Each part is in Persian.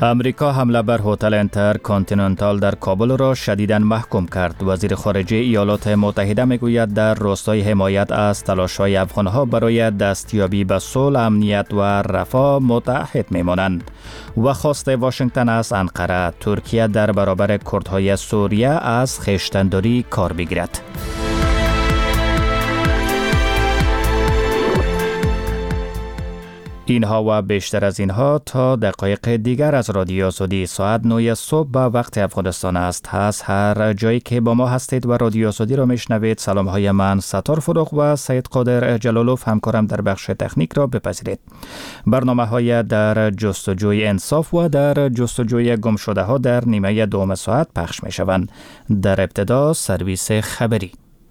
امریکا حمله بر هتل انترکانتیننتال در کابل را شدیداً محکوم کرد. وزیر خارجه ایالات متحده میگوید در راستای حمایت از تلاش‌های افغان‌ها برای دستیابی به صلح، امنیت و رفاه متحد میمانند. و خواست واشنگتن از انقره ترکیه در برابر کردهای سوریه از خویشتن‌داری کار بگیرد. اینها و بیشتر از اینها تا دقایق دیگر از رادیو آزادی ساعت 9 صبح به وقت افغانستان است. از هر جایی که با ما هستید و رادیو آزادی را میشنوید، سلام های من ستار فروغ و سید قادر جلالوف همکارم در بخش تکنیک را بپذیرید. برنامه های در جستجوی انصاف و در جستجوی گم شده ها در نیمه دوم ساعت پخش می شوند. در ابتدا سرویس خبری.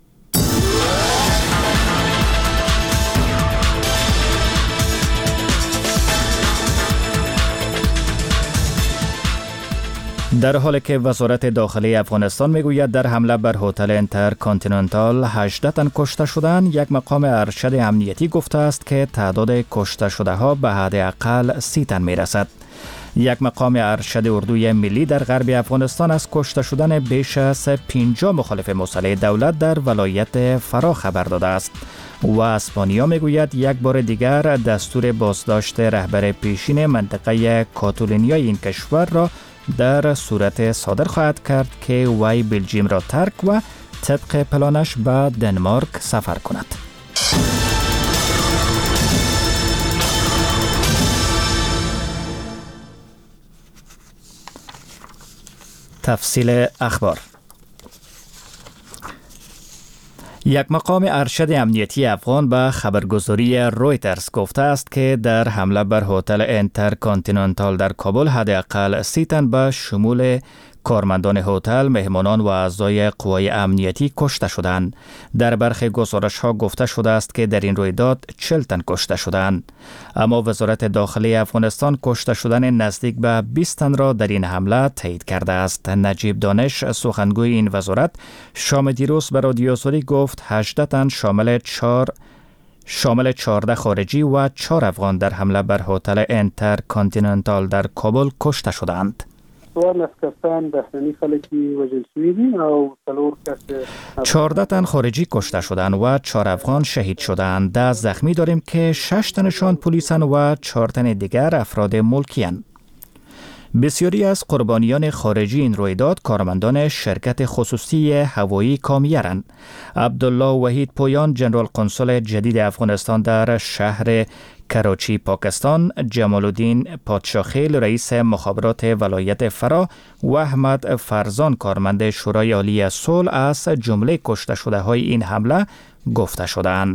در حالی که وزارت داخلی افغانستان میگوید در حمله بر هتل انترکانتیننتال 18 تن کشته شدند، یک مقام ارشد امنیتی گفته است که تعداد کشته شده ها به حداقل 30 تن میرسد. یک مقام ارشد اردوی ملی در غرب افغانستان از کشته شدن بیش از 50 مخالف مسلح دولت در ولایت فرا خبر داده است. و اسپانیا میگوید یک بار دیگر دستور بازداشت رهبر پیشین منطقه کاتالونیای این کشور را در صورت صادر خواهد کرد که وی بلژیم را ترک و طبق پلانش به دنمارک سفر کند. تفصیل اخبار. یک مقام ارشد امنیتی افغان به خبرگزاری رویترز گفته است که در حمله بر هتل انترکانتیننتال در کابل حداقل 30 تن به شمول کارمندان هتل، مهمانان و اعضای قوای امنیتی کشته شدند. در برخی گزارش‌ها گفته شده است که در این رویداد 40 تن کشته شدند. اما وزارت داخلی افغانستان کشته شدن نزدیک به 20 تن را در این حمله تایید کرده است. نجیب دانش، سخنگوی این وزارت، شام دیروز به رادیو آزادی گفت 18 تن شامل 14 خارجی و 4 افغان در حمله بر هتل انترکانتیننتال در کابل کشته شدند. 14 تن خارجی کشته شدند و 4 افغان شهید شدند. 10 زخمی داریم که 6 تنشان پلیسن و 4 تن دیگر افراد ملکی‌اند. بسیاری از قربانیان خارجی این رویداد کارمندان شرکت خصوصی هوایی کامیرند. عبدالله وحید پویان، ژنرال قنسل جدید افغانستان در شهر کراچی پاکستان، جمال الدین پادشاخیل، رئیس مخابرات ولایت فرا و احمد فرزان، کارمند شورای عالی صلح، از جمله کشته شده های این حمله گفته شدند.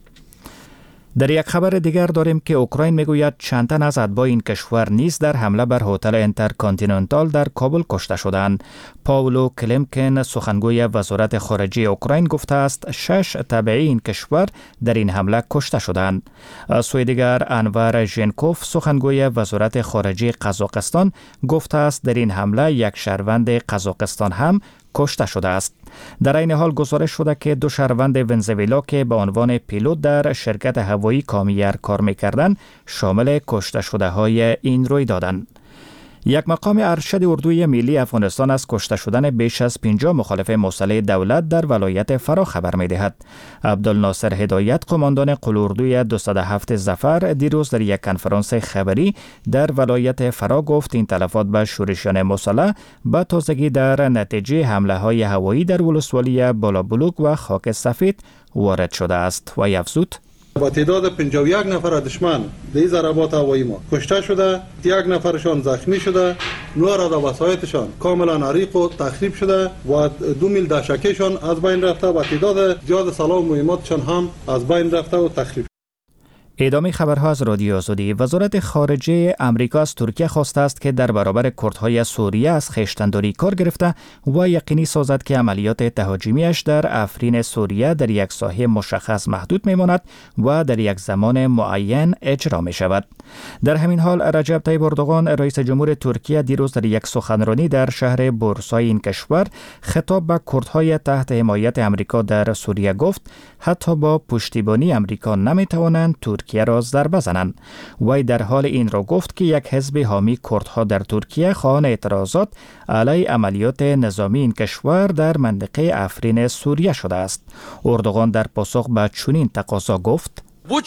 در یک خبر دیگر داریم که اوکراین میگوید چند تن از اتباع این کشور نیز در حمله بر هتل انترکانتیننتال در کابل کشته شدند. پاولو کلمکن، سخنگوی وزارت خارجه اوکراین، گفته است 6 تبعی این کشور در این حمله کشته شدند. از سوی دیگر انور ژنکوف، سخنگوی وزارت خارجه قزاقستان، گفته است در این حمله یک شهروند قزاقستان هم کشته شده است. در این حال گزارش شده که 2 شهروند ونزوئلا که به عنوان پیلوت در شرکت هوایی کامیر کار می‌کردند شامل کشته شده های این رویدادند. یک مقام ارشد اردوی ملی افغانستان از کشته شدن بیش از 50 مخالف مسلح دولت در ولایت فرا خبر می‌دهد. عبدالناصر هدایت، قماندان قلاردوی 207 ظفر، دیروز در یک کنفرانس خبری در ولایت فرا گفت این تلفات به شورشیان مسلح به تازگی در نتیجه حمله‌های هوایی در ولسوالی بالابلوک و خاک سفید وارد شده است و افزود: با تعداد 51 نفر دشمن در ضربات هوایی ما کشته شده، 1 نفرشان زخمی شده، 9 را وسایطشان کاملا عریق و تخریب شده و 2 میل دشکشان از بین رفته و تعداد زیاد سلاح و مهماتشان هم از بین رفته و تخریب. ادامه خبرها از رادیو آزادی. وزارت خارجه امریکا از ترکیه خواسته است که در برابر کردهای سوریه از خویشتن‌داری کار گرفته و یقینی سازد که عملیات تهاجمیش در افرین سوریه در یک ساحه مشخص محدود میماند و در یک زمان معین اجرا می شود. در همین حال رجب طیب اردوغان، رئیس جمهور ترکیه، دیروز در یک سخنرانی در شهر بورسای این کشور خطاب به کردهای تحت حمایت امریکا در سوریه گفت حتی با پشتیبانی امریکا نمی توانند ترکیه ترکیه را ضربه زنند. وی در حال این را گفت که یک حزب حامی کردها در ترکیه خواهان اعتراضات علیه عملیات نظامی این کشور در منطقه افرین سوریه شده است. اردوغان در پاسخ به چنین تقاضا گفت: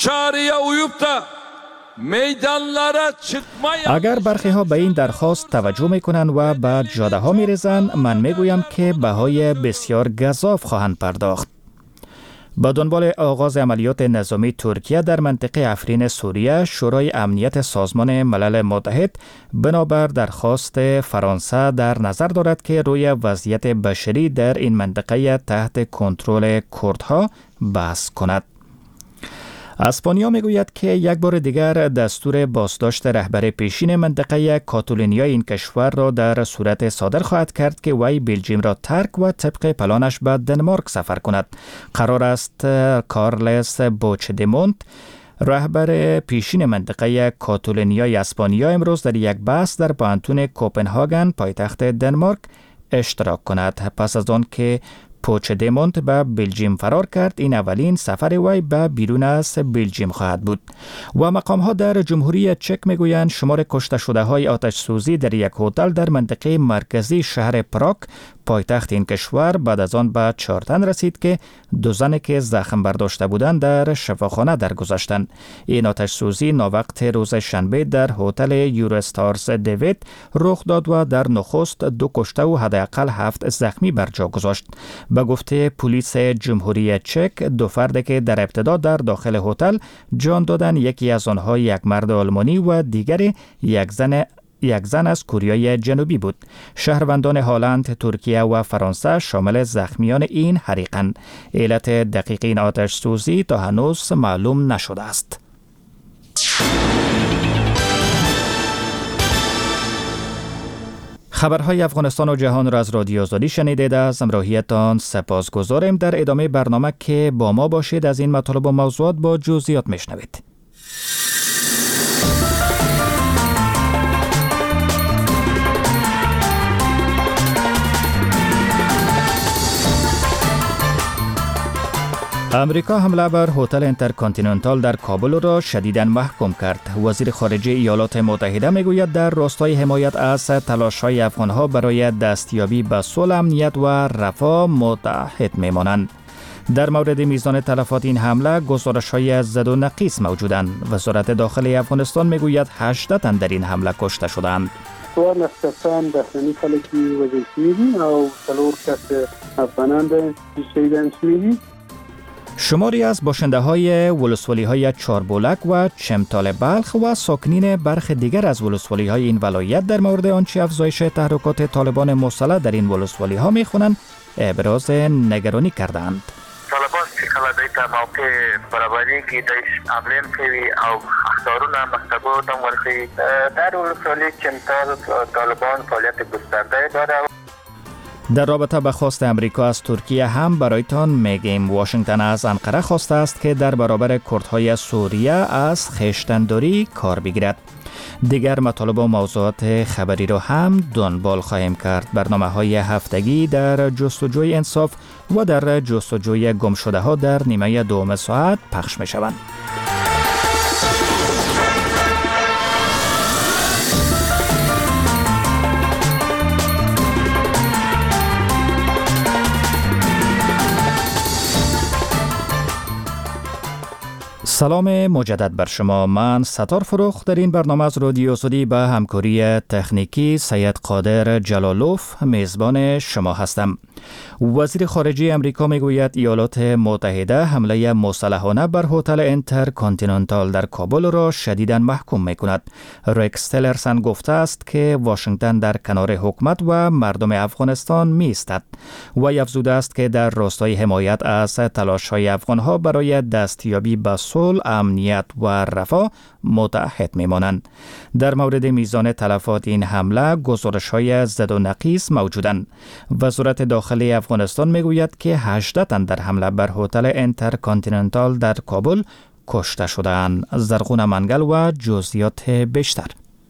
اگر برخی ها به این درخواست توجه میکنند و به جاده ها میریزند، من میگویم که بهای بسیار گزاف خواهند پرداخت. با دنبال آغاز عملیات نظامی ترکیه در منطقه افرین سوریه، شورای امنیت سازمان ملل متحد بنابر درخواست فرانسه در نظر دارد که روی وضعیت بشری در این منطقه تحت کنترل کردها بحث کند. اسپانیا میگوید که یک بار دیگر دستور بازداشت رهبر پیشین منطقه کاتالونیا این کشور را در صورت صادر خواهد کرد که وی بلژیم را ترک و طبق پلانش به دنمارک سفر کند. قرار است کارلس پوچدمونت، رهبر پیشین منطقه کاتالونیای اسپانیا، امروز در یک بحث در پانتون کوپنهاگن پایتخت دنمارک اشتراک کند. پس از آن که پوچدمونت به بلژیم فرار کرد، این اولین سفر وی به بیرون از بلژیم خواهد بود. و مقام ها در جمهوری چک میگویند شمار کشته شده های آتش سوزی در یک هتل در منطقه مرکزی شهر پراگ پایتخت این کشور بعد از آن به 4 تن رسید که 2 زن که زخم برداشته بودند در شفاخانه درگذشتند. این آتش سوزی ناوقت روز شنبه در هتل یوروستارز دیوید رخ داد و در نخست 2 کشته و حداقل 7 زخمی بر جا گذاشت. به گفته پلیس جمهوری چک، 2 فرد که در ابتدا در داخل هتل جان دادند، یکی از آنها یک مرد آلمانی و دیگری یک زن از کوریای جنوبی بود. شهروندان هلند، ترکیه و فرانسه شامل زخمیان این حریقند. علت دقیق این آتش سوزی تا هنوز معلوم نشده است. خبرهای افغانستان و جهان را از رادیو آزادی شنیدید. از همراهیتان سپاسگزاریم. در ادامه برنامه که با ما باشید از این مطالب و موضوعات با جزئیات میشنوید. امریکا حمله بر هتل اینترکانتیننتال در کابل را شدیداً محکوم کرد. وزیر خارجه ایالات متحده میگوید در راستای حمایت از تلاش‌های افغان‌ها برای دستیابی به صلح، امنیت و رفاه متحد میمانند. در مورد میزان تلفات این حمله گزارش‌های زد و نقیص موجودند. وزارت داخلی افغانستان میگوید 18 تن در این حمله کشته شدند. 14 کسان داخلی فلکی وژل شوي او 4 کس افغانان شهیدان شوي. شماری از باشنده های ولسوالی های چاربولک و چمتال بلخ و ساکنین برخ دیگر از ولسوالی های این ولایت در مورد آنچه افزایش تحرکات طالبان مسلح در این ولسوالی ها می خوانند ابراز نگرانی کردند. طالبان کله د موقع برابرۍ کې د عملین کوي او اخطارونه مکتبو ته ورکوي. در ولسوالی چمتال طالبان فعالیت گسترده داره. در رابطه با خواست امریکا از ترکیه هم برایتان میگیم. واشنگتن از انقره خواسته است که در برابر کردهای سوریه از خویشتن‌داری کار بگیرد. دیگر مطالب و موضوعات خبری را هم دنبال خواهیم کرد. برنامه‌های هفتگی در جستجوی انصاف و در جستجوی گمشده ها در نیمه دوم ساعت پخش می‌شوند. سلام مجدد بر شما. من ستار فروخ در این برنامه از رادیو آزادی به همکاری تکنیکی سید قادر جلالوف میزبان شما هستم. وزیر خارجه امریکا میگوید ایالات متحده حمله مسلحانه بر هتل اینترکانتیننتال در کابل را شدیداً محکوم میکند. ریکس تیلرسن گفته است که واشنگتن در کنار حکومت و مردم افغانستان میایستد. وی افزوده است که در راستای حمایت از تلاش‌های افغان‌ها برای دستیابی به صلح، امنیت و رفاه متحد میمانند. در مورد میزان تلفات این حمله گزارش‌های زد و نقیص موجودند. وزارت داخلی افغانستان میگوید که 18 تن در حمله بر هتل اینترکانتیننتال در کابل کشته شدند. زرغون منگل و جزئیات بیشتر.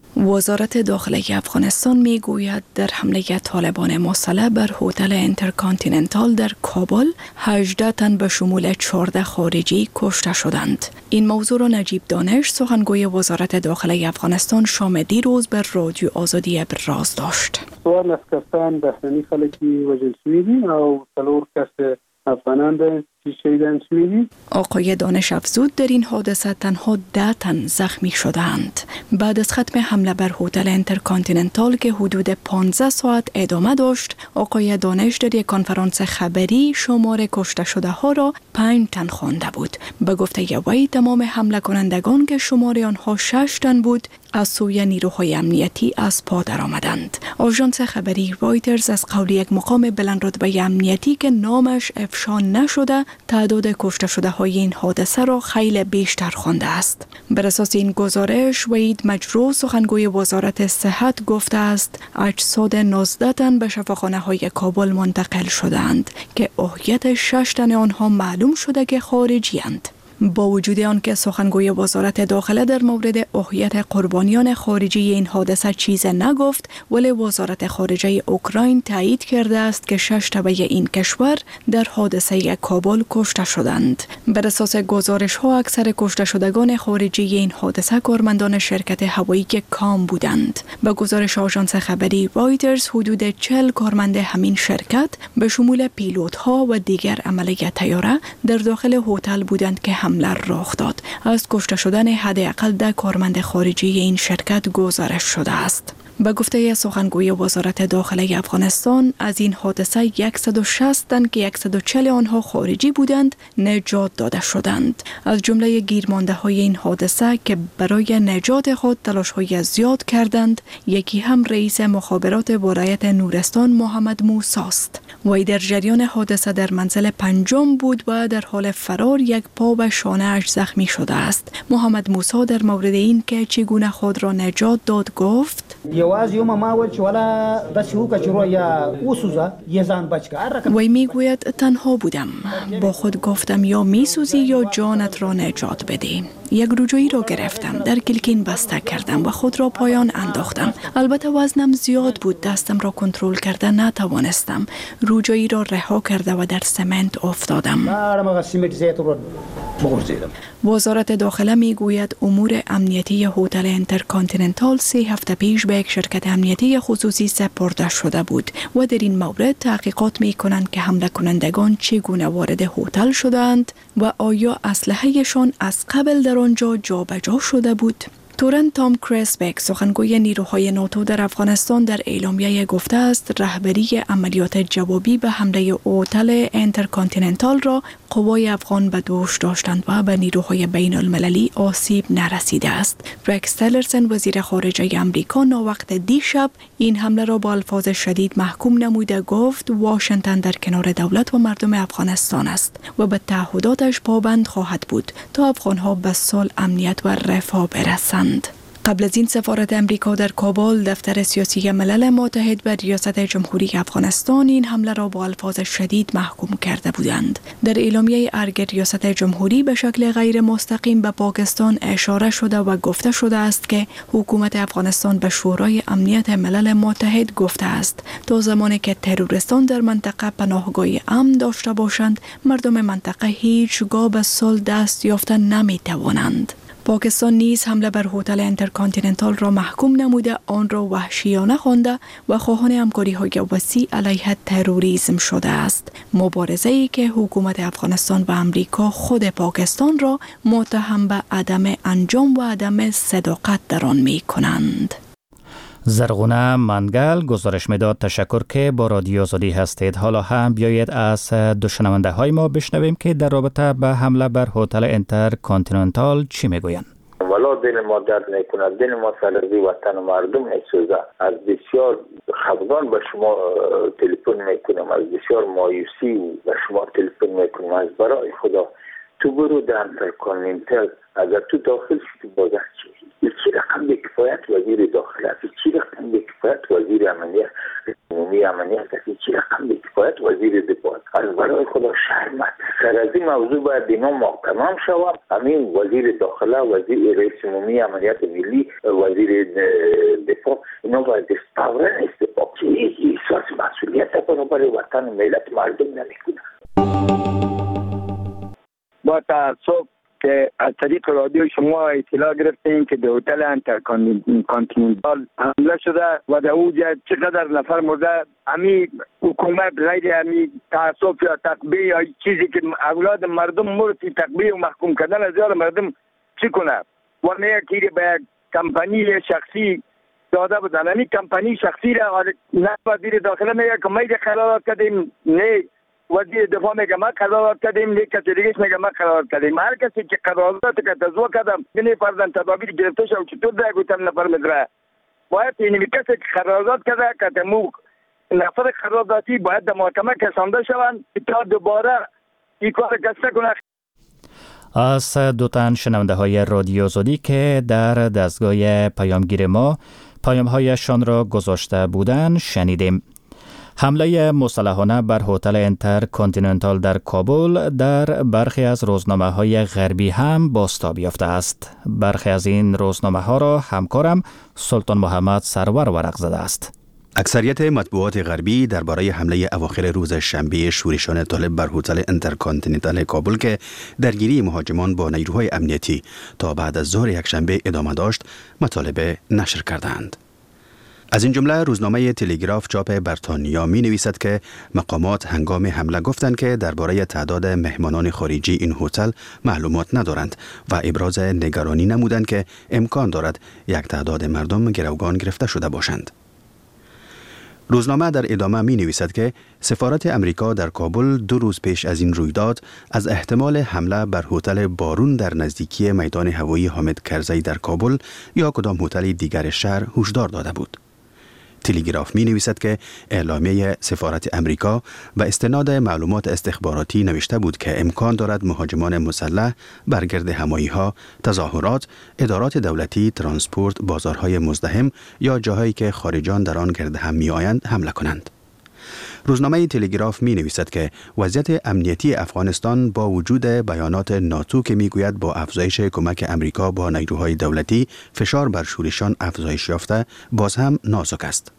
وزارت داخلی افغانستان میگوید در حمله طالبان مسلح بر هتل انترکانتیننتال در کابل 18 تن به شمول 14 خارجی کشته شدند. این موضوع را نجیب دانش سخنگوی وزارت داخلی افغانستان شام دیروز بر رادیو آزادی ابراز داشت. 14 کسان بهرنی خلکی وژل شوي دي او 4 کس افغانان ده شهیدان شوي دي. آقای دانش افزود در این حادثه تنها 10 تن زخمی شدند. بعد از ختم حمله بر هتل انترکانتیننتال که حدود 15 ساعت ادامه داشت، آقای دانش در یک کنفرانس خبری شمار کشته شده ها را 5 تن خوانده بود. به گفته وی تمام حمله کنندگان که شمار آنها 6 تن بود از سوی نیروهای امنیتی از پا درآمدند. آژانس خبری رایترز از قول یک مقام بلندرتبه امنیتی که نامش افشا نشده تعداد کشته شده های این حادثه را خیلی بیشتر خوانده است. بر اساس این گزارش وحید مجروح سخنگوی وزارت صحت گفته است اجساد 19 تن به شفاخانه های کابل منتقل شدند که احیت 6 تن آنها معلوم شده که خارجی اند. با وجود آنکه سخنگوی وزارت داخله در مورد احیت قربانیان خارجی این حادثه چیز نگفت، ولی وزارت خارجه اوکراین تایید کرده است که 6 تبع این کشور در حادثه کابل کشته شدند. بر اساس گزارش ها اکثر کشته شدگان خارجی این حادثه کارمندان شرکت هوایی کام بودند. به گزارش آژانس خبری رایترز حدود 40 کارمند همین شرکت به شمول پیلوت ها و دیگر عمله طیاره در داخل هتل بودند که حمله رخ داد. از کشته شدن حداقل 10 کارمند خارجی این شرکت گزارش شده است. به گفته سخنگوی وزارت داخلی افغانستان از این حادثه 160 تن که 140 آنها خارجی بودند نجات داده شدند. از جمله گیرمانده های این حادثه که برای نجات خود تلاش های زیاد کردند، یکی هم رئیس مخابرات ولایت نورستان محمد موسی است. وی در جریان حادثه در منزل 5 بود و در حال فرار یک پا و شانه اش زخمی شده است. محمد موسی در مورد این که چگونه خود را نجات داد گفت: وی میگوید تنها بودم، با خود گفتم یا میسوزی یا جانت را نجات بدی. یک رجوعی را گرفتم، در کلکین بسته کردم و خود را پایان انداختم. البته وزنم زیاد بود، دستم را کنترل کرده نتوانستم. رجوعی را رها کرده و در سمنت افتادم. وزارت داخله میگوید امور امنیتی هتل انترکانتیننتال 3 هفته پیش به یک شرکت امنیتی خصوصی سپرده شده بود و در این مورد تحقیقات می کنند که حمله کنندگان چگونه وارد هتل شدند و آیا اسلحه‌شان از قبل در آنجا جابجا شده بود. تورن تام کرسبک سخنگوی نیروهای ناتو در افغانستان در اعلامیه گفته است رهبری عملیات جوابی به حمله هتل انترکانتیننتال را قوای افغان به دوش داشتند و به نیروهای بین المللی آسیب نرسیده است. رکس تیلرسن وزیر خارجه آمریکا ناوقت دیشب این حمله را با الفاظ شدید محکوم نموده گفت واشنگتن در کنار دولت و مردم افغانستان است و به تعهداتش پابند خواهد بود تا افغانها به صلح، امنیت و رفاه برسند. قبل از این سفارت امریکا در کابل دفتر سیاسی ملل متحد و ریاست جمهوری افغانستان این حمله را با الفاظ شدید محکوم کرده بودند. در اعلامیه ارگ ریاست جمهوری به شکل غیر مستقیم به پاکستان اشاره شده و گفته شده است که حکومت افغانستان به شورای امنیت ملل متحد گفته است تا زمانی که تروریستان در منطقه پناهگاه امن داشته باشند، مردم منطقه هیچگاه به صلح دست یافتن نمی توانند. پاکستان نیز حمله بر هتل انترکانتیننتال را محکوم نموده آن را وحشیانه خوانده و خواهان همکاری‌های وسیع علیه تروریسم شده است. مبارزه‌ای که حکومت افغانستان و امریکا خود پاکستان را متهم به عدم انجام و عدم صداقت در آن می‌کنند. زرغونه منگل گزارش میداد. تشکر که با رادیو آزادی هستید. حالا هم بیایید از دو شنونده های ما بشنویم که در رابطه به حمله بر هتل انترکانتیننتال چی میگویند. والا دل ما درد میکنه، دل ما سرزی وطن و مردم میسوزه. از بسیار خفگان به شما تلفن میکنم، از بسیار مایوسی به شما تلفن میکنم. از برای خدا تو برو در انترکانتیننتال، اگر تو داخل شدی بازه چی رقم به کفایت وزیر داخل است، چی رقم به کفایت وزیر امنیت عمومی امنیت است، چی رقم به کفایت باید وزیر دفاع از برای خدا شرمت سر از این موضوع باید اینا محکمم شود. همین وزیر داخله، وزیر رئیس عمومی امنیت ملی، وزیر دفاع، اینا باید فوراً استعفا کنند. احساس مسئولیت برای وطن و ملت مردم نمیکنه. با تاسف که از طریق رادیو شما اطلاع گرفتیم که به هتل انترکانتیننتال حمله شده و در اوجه چقدر نفر مرده. امی حکومت غیر امی تعصب یا تقبیه یا چیزی که اولاد مردم مورد تقبیه و محکوم کردن از یاد مردم چی کنه؟ و نه که به کمپانی شخصی داده بودن. امی کمپانی شخصی را نه وزیر داخله میگه که ما قرارداد کردیم، نه وزیر دفاع میگه ما قرارداد کردیم، نه کسی دیگه میگه ما قرارداد کردیم. هر کسی که قرارداد که تزویق کردم بینه فرضاً تدابیر گرفته شد چطور ده گفتم نفر مدره باید اینمی کسی که قرارداد کرده که تمو نفر قراردادی باید در محکمه کسانده شوند تا دوباره این کار کس نکنه. از دو تن شنونده های رادیو آزادی که در دستگاه پیامگیر ما پیام‌هایشان را گذاشته بودند شنیدیم. حمله مسلحانه بر هتل انترکانتیننتال در کابل در برخی از روزنامه‌های غربی هم بازتاب یافته است. برخی از این روزنامه‌ها را همکارم سلطان محمد سرور ورق زده است. اکثریت مطبوعات غربی درباره حمله اواخر روز شنبه شورشان طالب بر هتل انترکانتیننتال کابل که درگیری مهاجمان با نیروهای امنیتی تا بعد از ظهر یکشنبه ادامه داشت مطالب نشر کردند. از این جمله روزنامه تلگراف چاپ بریتانیا می نویسد که مقامات هنگام حمله گفتند که درباره تعداد مهمانان خارجی این هتل معلومات ندارند و ابراز نگرانی نمودند که امکان دارد یک تعداد مردم گروگان گرفته شده باشند. روزنامه در ادامه می نویسد که سفارت امریکا در کابل 2 روز پیش از این رویداد از احتمال حمله بر هتل بارون در نزدیکی میدان هوایی حامد کرزی در کابل یا کدام هتل دیگر شهر هشدار داده بود. تلگراف می نویسد که اعلامیه سفارت امریکا به استناد معلومات استخباراتی نوشته بود که امکان دارد مهاجمان مسلح برگرد همایی‌ها، تظاهرات، ادارات دولتی، ترانسپورت، بازارهای مزدحم یا جاهایی که خارجان در آن گرد هم می آیند حمله کنند. روزنامه تلگراف می نویسد که وضعیت امنیتی افغانستان با وجود بیانات ناتو که می گوید با افزایش کمک امریکا با نیروهای دولتی فشار بر شورشان افزایش یافته باز هم نازک است.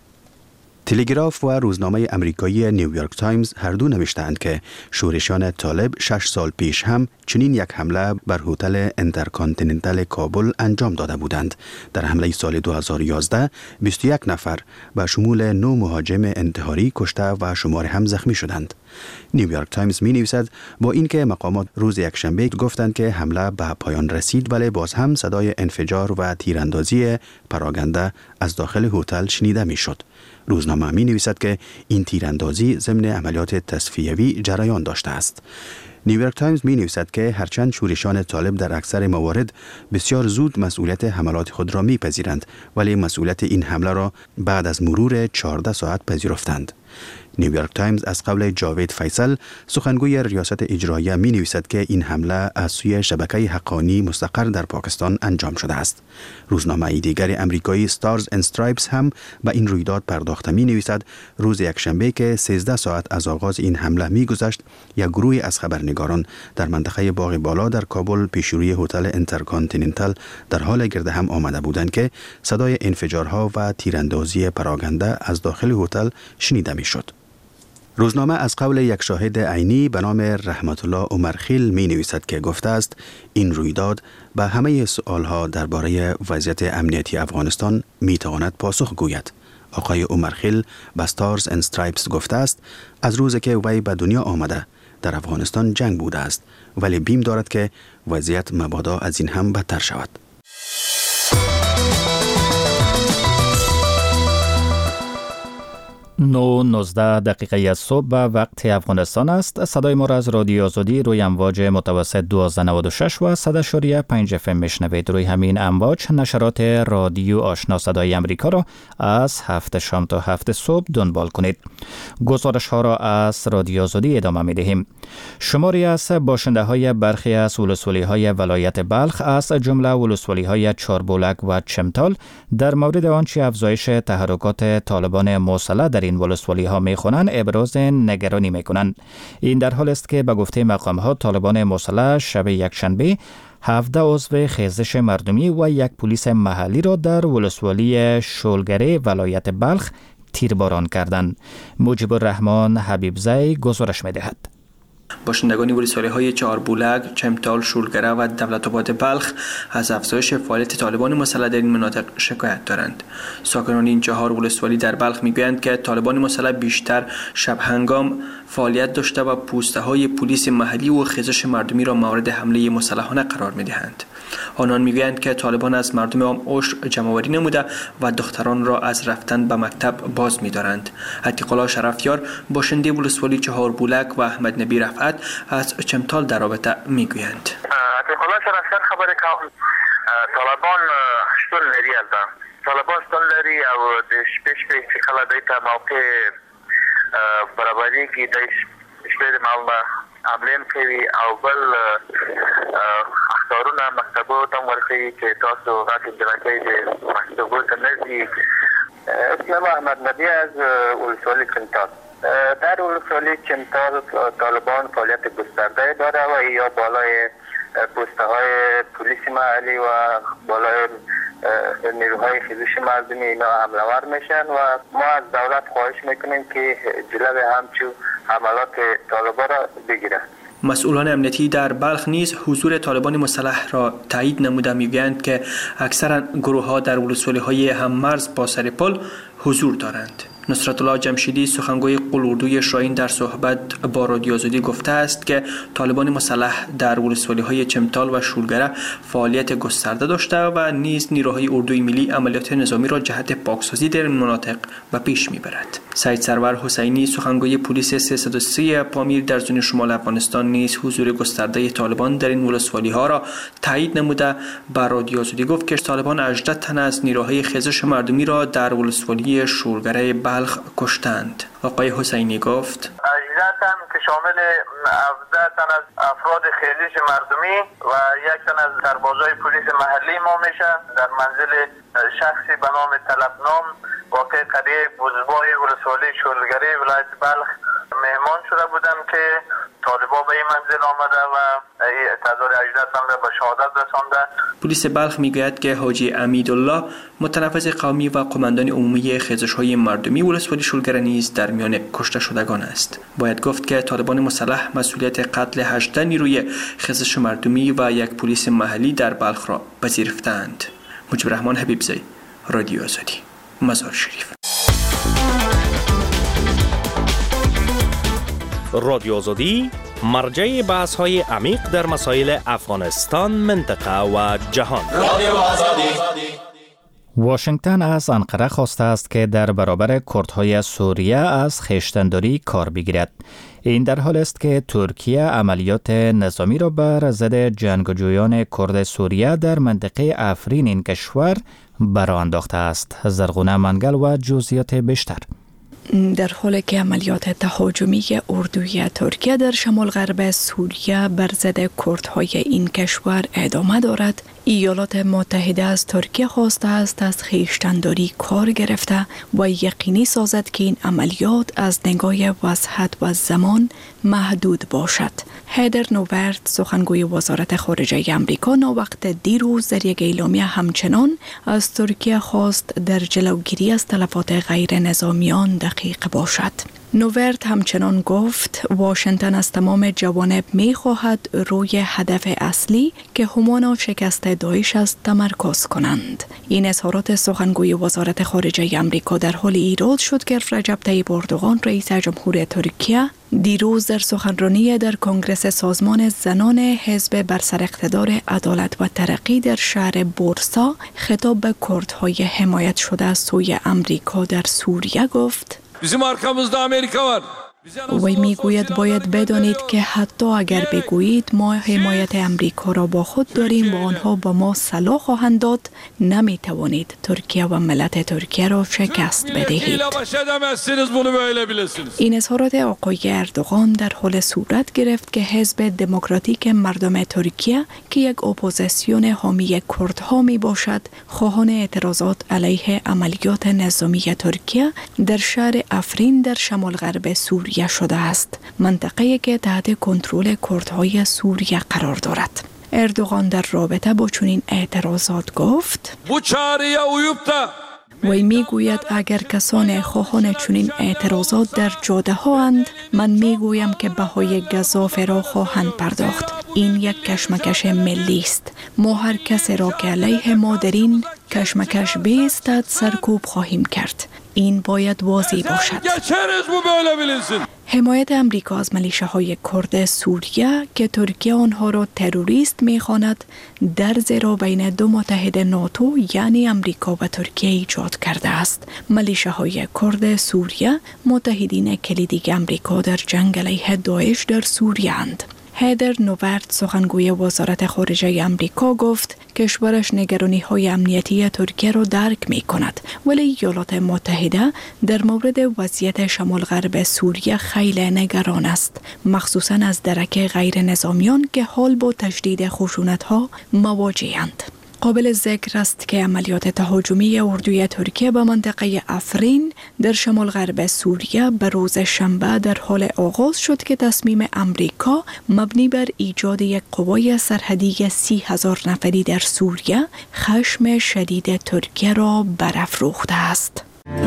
تلگراف و روزنامه امریکایی نیویورک تایمز هر دو نوشتند که شورشان طالب 6 سال پیش هم چنین یک حمله بر هتل انترکانتیننتال کابل انجام داده بودند. در حمله سال 2011 21 نفر به شمول 9 مهاجم انتحاری کشته و شمار هم زخمی شدند. نیویورک تایمز می نویسد با اینکه مقامات روز یکشنبه گفتند که حمله به پایان رسید ولی باز هم صدای انفجار و تیراندازی پراگنده از داخل هتل شنیده می شد. روزنامه می نویسد که این تیراندازی ضمن عملیات تصفیوی جریان داشته است. نیویورک تایمز می نویسد که هرچند شورشان طالب در اکثر موارد بسیار زود مسئولیت حملات خود را می پذیرند ولی مسئولیت این حمله را بعد از مرور 14 ساعت پذیرفتند. نیویورک تایمز از قول جاوید فیصل سخنگوی ریاست اجراییه می نویسد که این حمله از سوی شبکه حقانی مستقر در پاکستان انجام شده است. روزنامه دیگر امریکایی ستارز اند استرایپس هم به این رویداد پرداخته می نویسد روز یکشنبه که 13 ساعت از آغاز این حمله می گذشت یک گروه از خبرنگاران در منطقه باغ بالا در کابل پیش روی هتل انترکانتیننتال در حال گرد هم آمده بودند که صدای انفجارها و تیراندازی پراگنده از داخل هتل شنیده می شد. روزنامه از قول یک شاهد عینی به نام رحمت الله عمرخیل می نویسد که گفته است این رویداد به همه سؤالها درباره وضعیت امنیتی افغانستان می تواند پاسخ گوید. آقای عمرخیل به ستارز اند استرایپس گفته است از روزی که وی به دنیا آمده در افغانستان جنگ بوده است ولی بیم دارد که وضعیت مبادا از این هم بدتر شود. 9:19 دقیقه از صبح به وقت افغانستان است. صدای ما را از رادیو آزادی روی امواج متوسط 1296 و 100.5 FM میشنوید. روی همین امواج نشرات رادیو آشنا صدای امریکا را از 7 شام تا 7 صبح دنبال کنید. گزارش ها را از رادیو آزادی ادامه می دهیم. شماری از باشنده های برخی از ولسوالی های ولایت بلخ از جمله ولسوالی های چاربولک و چمتال در مورد آنچه افزایش تحرکات طالبان مسلح در این ولسوالی ها میخوانند ابراز نگرانی میکنند. این در حال است که به گفته مقام ها طالبان مسلح شب یکشنبه 17 عضو خیزش مردمی و یک پلیس محلی را در ولسوالی شولگره ولایت بلخ تیرباران کردند. مجیب الرحمن حبیبزی گزارش می‌دهد. باشندگان ولسوالی‌های چهاربولک، چمتال، شولگره و دولت‌آباد بلخ از افزایش فعالیت طالبان مسلح در این مناطق شکایت دارند. ساکنان این 4 ولسوالی در بلخ میگویند که طالبان مسلح بیشتر شب هنگام فعالیت داشته و پوسته‌های پلیس محلی و خیزش مردمی را مورد حمله مسلحانه قرار می‌دهند. آنان میگویند که طالبان از مردم عام عشر جمع‌آوری نموده و دختران را از رفتن به مکتب باز می‌دارند. عتیق‌الله شرفیار باشنده ولسوالی چهاربولک و احمد نبی رفعت از چمتال در رابطه میگویند. عتیق‌الله شرفیار خبر که طالبان شتون لري طالبان شتون لري او د شپې چې کله دوی ته موقع برابري کې د شپې د معلومه عملیم کوي او بل اختارونه مکتبو ته ورخي چې تاسو راځي د مکتبو ته نزدې. اسلام احمد نبی از ولسوالی چمتال. در ولسوالی چمتال طالبان فعالیت گسترده داره و یا بالای پوسته های پلیس محلی و بالای نیروهای خیزش مردمی اینا حمله‌آور میشن و ما از دولت خواهش میکنیم که جلوی همچون حملات طالبان را بگیرند. مسئولان امنیتی در بلخ نیز حضور طالبان مسلح را تایید نموده میگویند که اکثرا گروه‌ها در ولسوالی‌های هم‌مرز با سرپل حضور دارند. نصرت الله جمشیدی سخنگوی قلوردوی شاهین در صحبت با رادیو آزادی گفته است که طالبان مسلح در ولسوالی‌های چمتال و شولگره فعالیت گسترده داشته و نیز نیروهای اردوی ملی عملیات نظامی را جهت پاکسازی در این مناطق به پیش میبرد. سید سرور حسینی سخنگوی پلیس 303 پامیر در زون شمال افغانستان نیز حضور گسترده طالبان در این ولسوالی‌ها را تایید نموده با رادیو آزادی گفت که طالبان 18 تن از نیروهای خیزش مردمی را در ولسوالی شولگره بلخ کشتند. آقای حسینی گفت 18 تن که شامل 17 تن از افراد خیزش مردمی و 1 تن از سربازای پلیس محلی ما میشه در منزل شخصی به نام طلبنام واقع قریه بوزبای ولسوالی شولگره ولایت بلخ مهمان شده بودن که طالبان به این منزل آمده و تعداد 18 تن را به شهادت رسانده. پلیس بلخ میگوید که حاجی امیدالله متنفذ قومی و قماندان عمومی خیزش‌های مردمی ولسوالی شولگره نیز در میان کشته شدگان است. باید گفت که طالبان مسلح مسئولیت قتل 18 نیروی خیزش مردمی و 1 پلیس محلی در بلخ را پذیرفتند. مجیب الرحمن حبیبزی، رادیو آزادی، مزار شریف. رادیو آزادی مرجع بحث‌های عمیق در مسائل افغانستان، منطقه و جهان. رادیو آزادی. واشنگتن از انقره خواسته است که در برابر کردهای سوریه از خویشتن‌داری کار بگیرد. این در حال است که ترکیه عملیات نظامی را بر ضد جنگجویان کرد سوریه در منطقه افرین این کشور برآ انداخته است. زرغونه منگل و جزئیات بیشتر. در حالی که عملیات تهاجمی اردوی ترکیه در شمال غرب سوریه بر ضد کردهای این کشور ادامه دارد، ایالات متحده از ترکیه خواسته است از خویشتن‌داری کار گرفته و یقینی سازد که این عملیات از نگاه وضاحت و زمان محدود باشد. هیدر نوورت سخنگوی وزارت خارجه آمریکا وقت دیروز در یک اعلامیه همچنان از ترکیه خواست در جلوگیری از تلفات غیر نظامیان دقیق باشد. نوورت همچنان گفت واشنگتن از تمام جوانب می خواهد روی هدف اصلی که همان شکست داعش است تمرکز کنند. این اظهارات سخنگوی وزارت خارجه آمریکا در حال ایراد شد که رجب طیب اردوغان رئیس جمهور ترکیه دیروز در سخنرانی در کنگره سازمان زنان حزب بر سر اقتدار عدالت و ترقی در شهر بورسا خطاب به کردهای حمایت شده از سوی آمریکا در سوریه گفت Bizim arkamızda Amerika var. وی میگوید باید بدانید که حتی اگر بگویید ما حمایت امریکا را با خود داریم و آنها با ما سلاح خواهند داد، نمیتوانید ترکیه و ملت ترکیه را شکست بدهید. این اظهارات آقای اردوغان در حال صورت گرفت که حزب دموکراتیک مردم ترکیه که یک اپوزیسیون حامی کردها می باشد، خواهان اعتراضات علیه عملیات نظامی ترکیه در شهر افرین در شمال غرب سوریه شده است، منطقه‌ای که تحت کنترل کردهای سوریه قرار دارد. اردوغان در رابطه با چنین اعتراضات گفت: وی میگوید اگر کسان خواهان چنین اعتراضات در جاده ها اند، من میگویم که بهای گزافه را خواهند پرداخت. این یک کشمکش ملی است. ما هر کسی را که علیه ما در این کشمکش بایستد سرکوب خواهیم کرد. این باید واضح باشد. حمایت امریکا از میلیشه‌های کرد سوریه که ترکیه آنها را تروریست می‌خواند، در زیرا بین دو متحد ناتو یعنی امریکا و ترکیه ایجاد کرده است. میلیشه‌های کرد سوریه متحدین کلیدی امریکا در جنگ علیه داعش در سوریه اند. هیدر نوورد سخنگوی وزارت خارجه امریکا گفت کشورش نگرانی‌های امنیتی ترکیه را درک می‌کند، ولی ایالات متحده در مورد وضعیت شمال غرب سوریه خیلی نگران است، مخصوصاً از درک غیر نظامیان که حال با تشدید خشونت‌ها مواجه‌اند. قابل ذکر است که عملیات تهاجمی اردوی ترکیه به منطقه افرین در شمال غرب سوریه به روز شنبه در حال آغاز شد که تصمیم امریکا مبنی بر ایجاد یک قوای سرحدی 30,000 نفری در سوریه خشم شدید ترکیه را برافروخته است.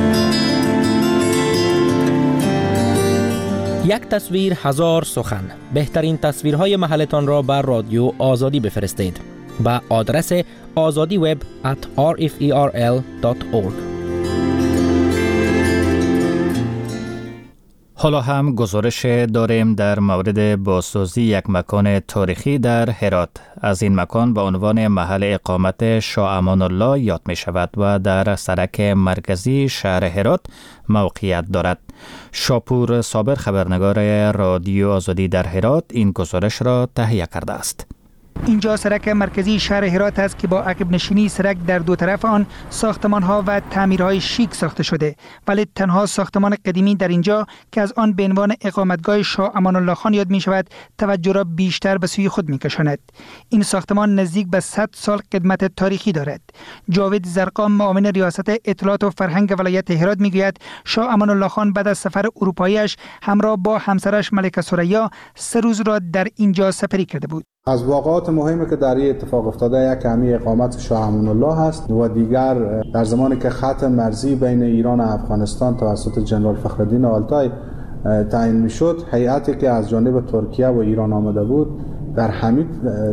یک تصویر هزار سخن. بهترین تصویرهای محلتان را بر رادیو آزادی بفرستید با آدرس azadiweb@rferl.org. حالا هم گزارش داریم در مورد بازسازی یک مکان تاریخی در هرات. از این مکان به عنوان محل اقامت شاه امان الله یاد می شود و در سرک مرکزی شهر هرات موقعیت دارد. شاپور صابر خبرنگار رادیو آزادی در هرات این گزارش را تهیه کرده است. اینجا سرک مرکزی شهر هرات است که با عقب نشینی سرک در دو طرف آن ساختمان‌ها و تعمیرهای شیک ساخته شده، ولی تنها ساختمان قدیمی در اینجا که از آن به عنوان اقامتگاه شاه امان الله خان یاد می شود توجه را بیشتر به سوی خود می کشاند. این ساختمان نزدیک به 100 سال قدمت تاریخی دارد. جاوید زرقام معاون ریاست اطلاعات و فرهنگ ولایت هرات می گوید شاه امان الله خان بعد از سفر اروپاییش همراه با همسرش ملکه ثریا 3 روز را در اینجا سپری کرده بود. از واقعات مهمی که در این اتفاق افتاده یک همی اقامت شاه امان الله است و دیگر در زمانی که خط مرزی بین ایران و افغانستان توسط جنرال فخرالدین آلتای تعیین میشد، هیئتی که از جانب ترکیه و ایران آمده بود در همین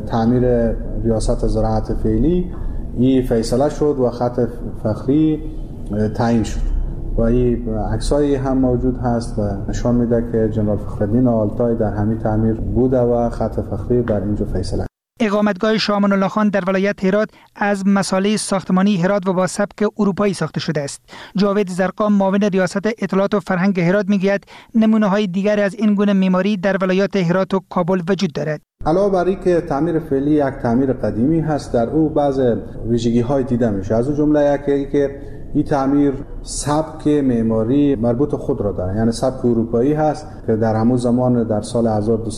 تعمیر ریاست زراعت فعلی این فیصله شد و خط فخری تعیین شد و این عکسایی هم موجود هست و نشان میده که جنرال فخرالدین آلتای در همین تعمیر بوده و خط فخری در اینجا فیصله. اقامتگاه شاه امان الله خان در ولایت هرات از مصالح ساختمانی هرات و با سبک اروپایی ساخته شده است. جاوید زرقام معاون ریاست اطلاعات و فرهنگ هرات میگوید نمونه‌های دیگر از این گونه معماری در ولایات هرات و کابل وجود دارد. علاوه بر اینکه تعمیر فعلی یک تعمیر قدیمی هست، در او بعض ویژگی‌های دیده میشه. از اون جمله یکی که این تعمیر سبک معماری مربوط خود را داره، یعنی سبک اروپایی هست که در همون زمان در سال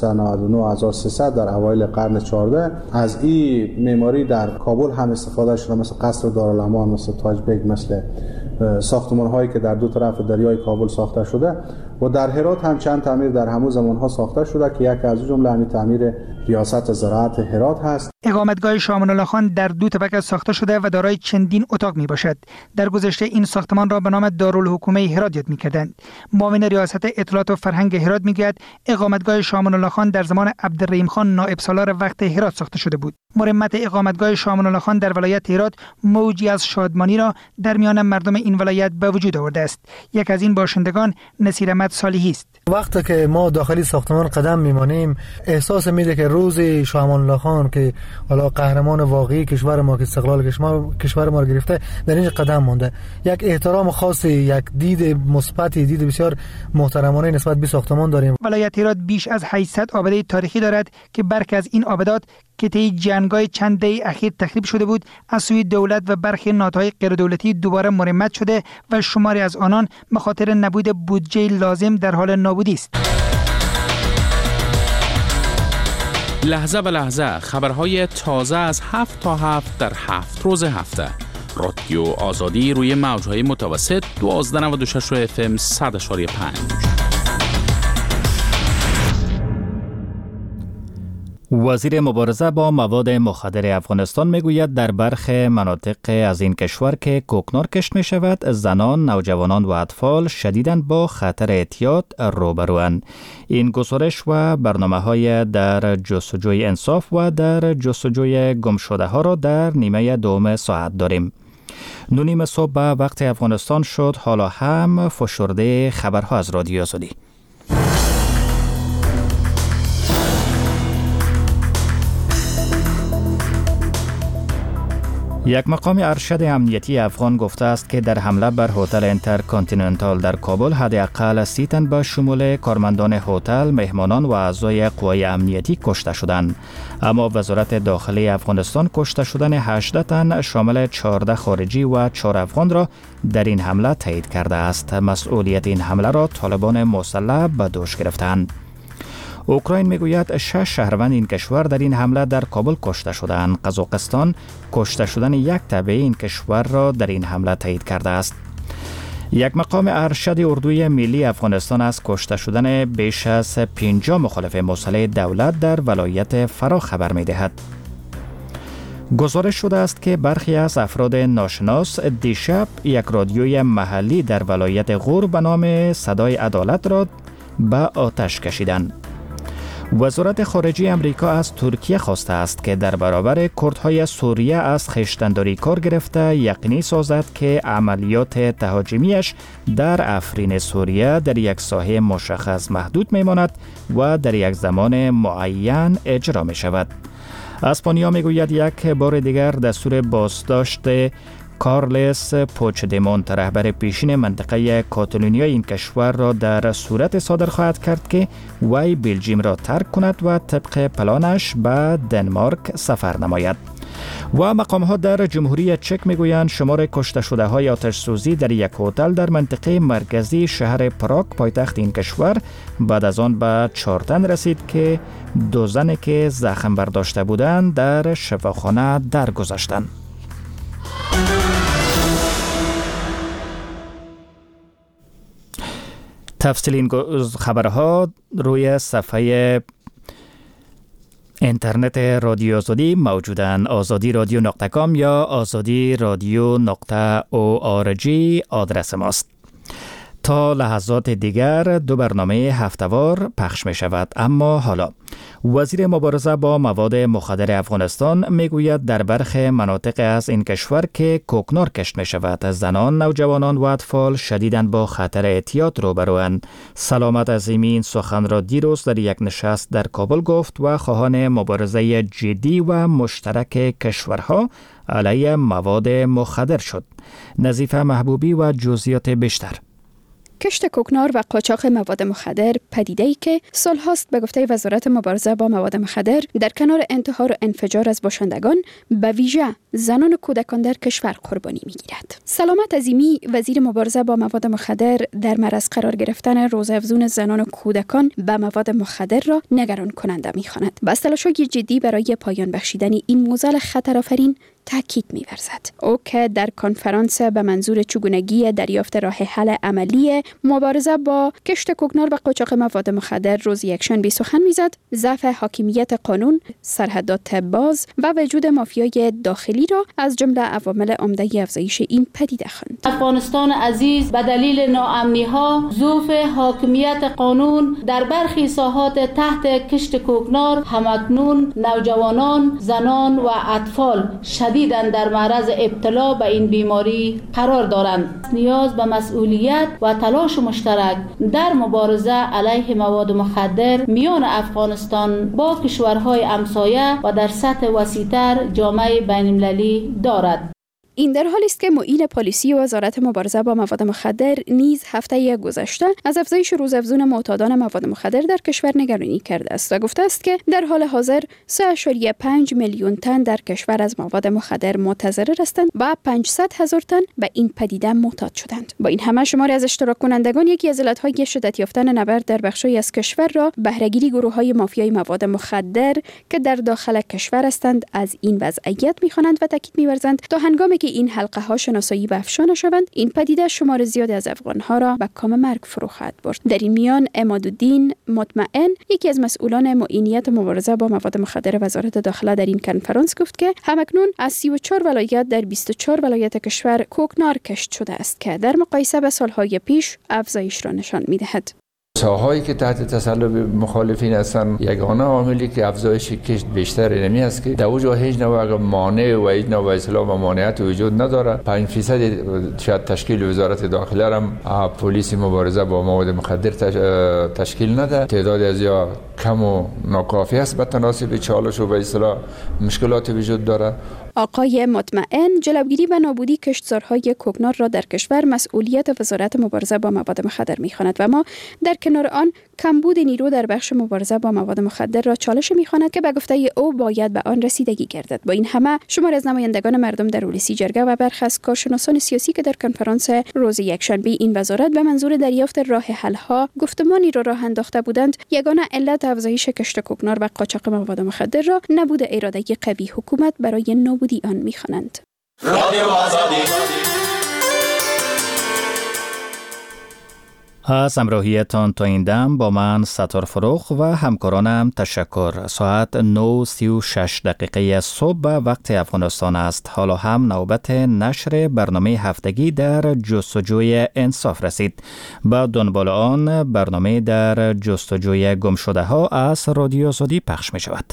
1299 1300 در اوایل قرن 14 از این معماری در کابل هم استفاده شده، مثل قصر دارالامان، مثل تاج بیگ، مثل ساختمان‌هایی که در دو طرف دریای کابل ساخته شده و در هرات هم چند تعمیر در همون زمان‌ها ساخته شده که یکی از جمله همین تعمیر ریاست زراعت هرات هست. اقامتگاه شاه امان الله خان در 2 طبقه ساخته شده و دارای چندین اتاق میباشد. در گذشته این ساختمان را به نام دارالحکومه هرات یاد میکردند. معاون ریاست اطلاعات و فرهنگ هرات میگوید اقامتگاه شاه امان الله خان در زمان عبدالرحیم خان نائب سالار وقت هرات ساخته شده بود. مرمت اقامتگاه شاه امان الله خان در ولایت هرات موجی از شادمانی را در میان مردم این ولایت به وجود آورده است. یک از این باشندگان نصیر احمد صالحی است. وقتی که ما داخلی ساختمان قدم میمانیم احساس میده که روز شاه امان الله خان که حالا قهرمان واقعی کشور ما که استقلال کشور ما رو گرفته در این قدم مونده. یک احترام خاصی، یک دید مثبتی، دید بسیار محترمانه نسبت به ساختمان داریم. ولایت هرات بیش از 800 آباده تاریخی دارد که برخی از این آبادات که طی جنگ‌های چند دهه اخیر تخریب شده بود از سوی دولت و برخی نهادهای غیر دولتی دوباره مرمت شده و شماری از آنان به خاطر نبود بودجه لازم در حال نابودی است. لحظه به لحظه خبرهای تازه از 7 تا 7 در 7 روز هفته. رادیو آزادی روی موج‌های متوسط 1296 FM 100.5. وزیر مبارزه با مواد مخدر افغانستان میگوید در برخی مناطق از این کشور که کوکنار کشت می شود زنان، نوجوانان و اطفال شدیداً با خطر اعتیاد روبروند. این گزارش و برنامه‌های در جستجوی انصاف و در جستجوی گمشده ها را در نیمه دوم ساعت داریم. 9:30 صبح به وقت افغانستان شد. حالا هم فشرده خبرها از رادیو آزادی. یک مقام ارشد امنیتی افغان گفته است که در حمله بر هتل انترکانتیننتال در کابل حداقل 30 تن به شمول کارمندان هتل، مهمانان و اعضای قوای امنیتی کشته شدند. اما وزارت داخلی افغانستان کشته شدن 18 تن شامل 14 خارجی و 4 افغان را در این حمله تایید کرده است. مسئولیت این حمله را طالبان مسلح به دوش گرفتند. اوکراین میگوید 6 شهروند این کشور در این حمله در کابل کشته شدند. قزاقستان کشته شدن یک تبع این کشور را در این حمله تایید کرده است. یک مقام ارشد اردوی ملی افغانستان از کشته شدن بیش از 50 مخالف مسلح دولت در ولایت فرا خبر می‌دهد. گزارش شده است که برخی از افراد ناشناس دیشب یک رادیوی محلی در ولایت غور به نام صدای عدالت را به آتش کشیدند. وزارت خارجه امریکا از ترکیه خواسته است که در برابر کردهای سوریه از خویشتن‌داری کار گرفته یقینی سازد که عملیات تهاجمیش در افرین سوریه در یک ساحه مشخص محدود میماند و در یک زمان معین اجرا می شود. اسپانیا میگوید یک بار دیگر دستور بازداشت کارلس پوچدمونت رهبر پیشین منطقه کاتالونیا این کشور را در صورت صادر خواهد کرد که وی بلژیم را ترک کند و طبق پلانش به دنمارک سفر نماید. و مقام‌ها در جمهوری چک میگویند شمار کشته شده های آتش سوزی در یک هتل در منطقه مرکزی شهر پراگ پایتخت این کشور بعد از آن به 4 تن رسید که 2 زن که زخم برداشته بودند در شفاخانه درگذشتند. تفصیل این خبرها روی صفحه اینترنت رادیو آزادی موجودند. azadi-radio.com یا azadi-radio.org آدرس ماست. تا لحظات دیگر 2 برنامه هفته‌وار پخش می شود. اما حالا وزیر مبارزه با مواد مخدر افغانستان میگوید در برخی مناطق از این کشور که کوکنار کشت می شود زنان، نوجوانان و اطفال شدیداً با خطر اعتیاد روبروند. سلامت عظیمی این سخن را دیروز در یک نشست در کابل گفت و خواهان مبارزه جدی و مشترک کشورها علیه مواد مخدر شد. نظیفه محبوبی و جزئیات بیشتر. کشت کوکنار و قاچاق مواد مخدر پدیده‌ای که سال‌هاست به گفته وزارت مبارزه با مواد مخدر در کنار انتحار و انفجار از باشندگان به ویژه زنان و کودکان در کشور قربانی می‌گیرد. سلامت عظیمی وزیر مبارزه با مواد مخدر در معرض قرار گرفتن روزافزون زنان و کودکان به مواد مخدر را نگران کننده می‌خواند. با تلاش‌های جدی برای پایان بخشیدن این معضل خطرآفرین تاکید می‌ورزد. او که در کنفرانس به منظور چگونگی دریافت راه حل عملی مبارزه با کشت کوکنار و قاچاق مواد مخدر روز یکشنبه سخن می‌زد، ضعف حاکمیت قانون، سرحدات باز و وجود مافیای داخلی را از جمله عوامل عمده افزایش این پدیده خواند. افغانستان عزیز به دلیل ناامنی‌ها، ضعف حاکمیت قانون در برخی ساحات تحت کشت کوکنار همکنون نوجوانان، زنان و اطفال شدید جدیداً در معرض ابتلا به این بیماری قرار دارند. نیاز به مسئولیت و تلاش مشترک در مبارزه علیه مواد مخدر میان افغانستان با کشورهای همسایه و در سطح وسیع‌تر جامعه بین‌المللی دارد. این در حالی است که معین پلیسی وزارت مبارزه با مواد مخدر نیز هفته گذشته از افزایش روزافزون معتادان مواد مخدر در کشور نگرانی کرده است و گفته است که در حال حاضر 3.5 میلیون تن در کشور از مواد مخدر متضرر هستند و 500,000 تن به این پدیده معتاد شدند. با این همه شماری از اشتراک کنندگان یکی از علتهای شدت یافتن نبرد در بخشی از کشور را بهره‌گیری گروه‌های مافیای مواد مخدر که در داخل کشور هستند از این وضعیت می‌خوانند و تاکید می‌ورزند تا هنگامی که این حلقه ها شناسایی و افشا شوند این پدیده شمار زیادی از افغان ها را به کام مرگ فرو خواهد برد. در این میان عمادالدین مطمئن یکی از مسئولان معینیت مبارزه با مواد مخدر وزارت داخله در این کنفرانس گفت که همکنون از 34 ولایت در 24 ولایت کشور کوکنار کشت شده است که در مقایسه با سالهای پیش افزایش را نشان می‌دهد. ساحایی که تحت تسلط مخالفین هستند یگانه عاملی که افزایش کشت بیشتر اینمی است که در اوجا هیچ نوع مانع و هیچ نوع اصلاح و مانعیت وجود نداره. 5% شاید تشکیل وزارت داخله هم پلیس مبارزه با مواد مخدر تشکیل نده. تعداد از یا کم و ناکافی است به تناسب چالش و به اصلاح مشکلات وجود داره. آقای مطمئن جلوگیری و نابودی کشتزارهای کوکنار را در کشور مسئولیت وزارت مبارزه با مواد مخدر می‌خواند و ما در کنار آن کمبود نیرو در بخش مبارزه با مواد مخدر را چالش می‌خواند که به گفته او باید به آن رسیدگی گردد. با این همه شمار از نمایندگان مردم در اولسی جرگه و برخی از کارشناسان سیاسی که در کنفرانس روز یکشنبه این وزارت به منظور دریافت راه حل‌ها گفتمانی را راه انداخته بودند، یگانه علت افزایش کشت کوکنار و قاچاق مواد مخدر را نبود اراده قوی حکومت برای نابودی آن می‌خوانند. رادیو آزادی از همراهیتان تا این دم با من ستار فروخ و همکارانم تشکر. ساعت 9:36 صبح به وقت افغانستان است. حالا هم نوبت نشر برنامه هفتگی در جستجوی انصاف رسید. با دنبال آن برنامه در جستجوی گمشده ها از رادیو آزادی پخش می شود.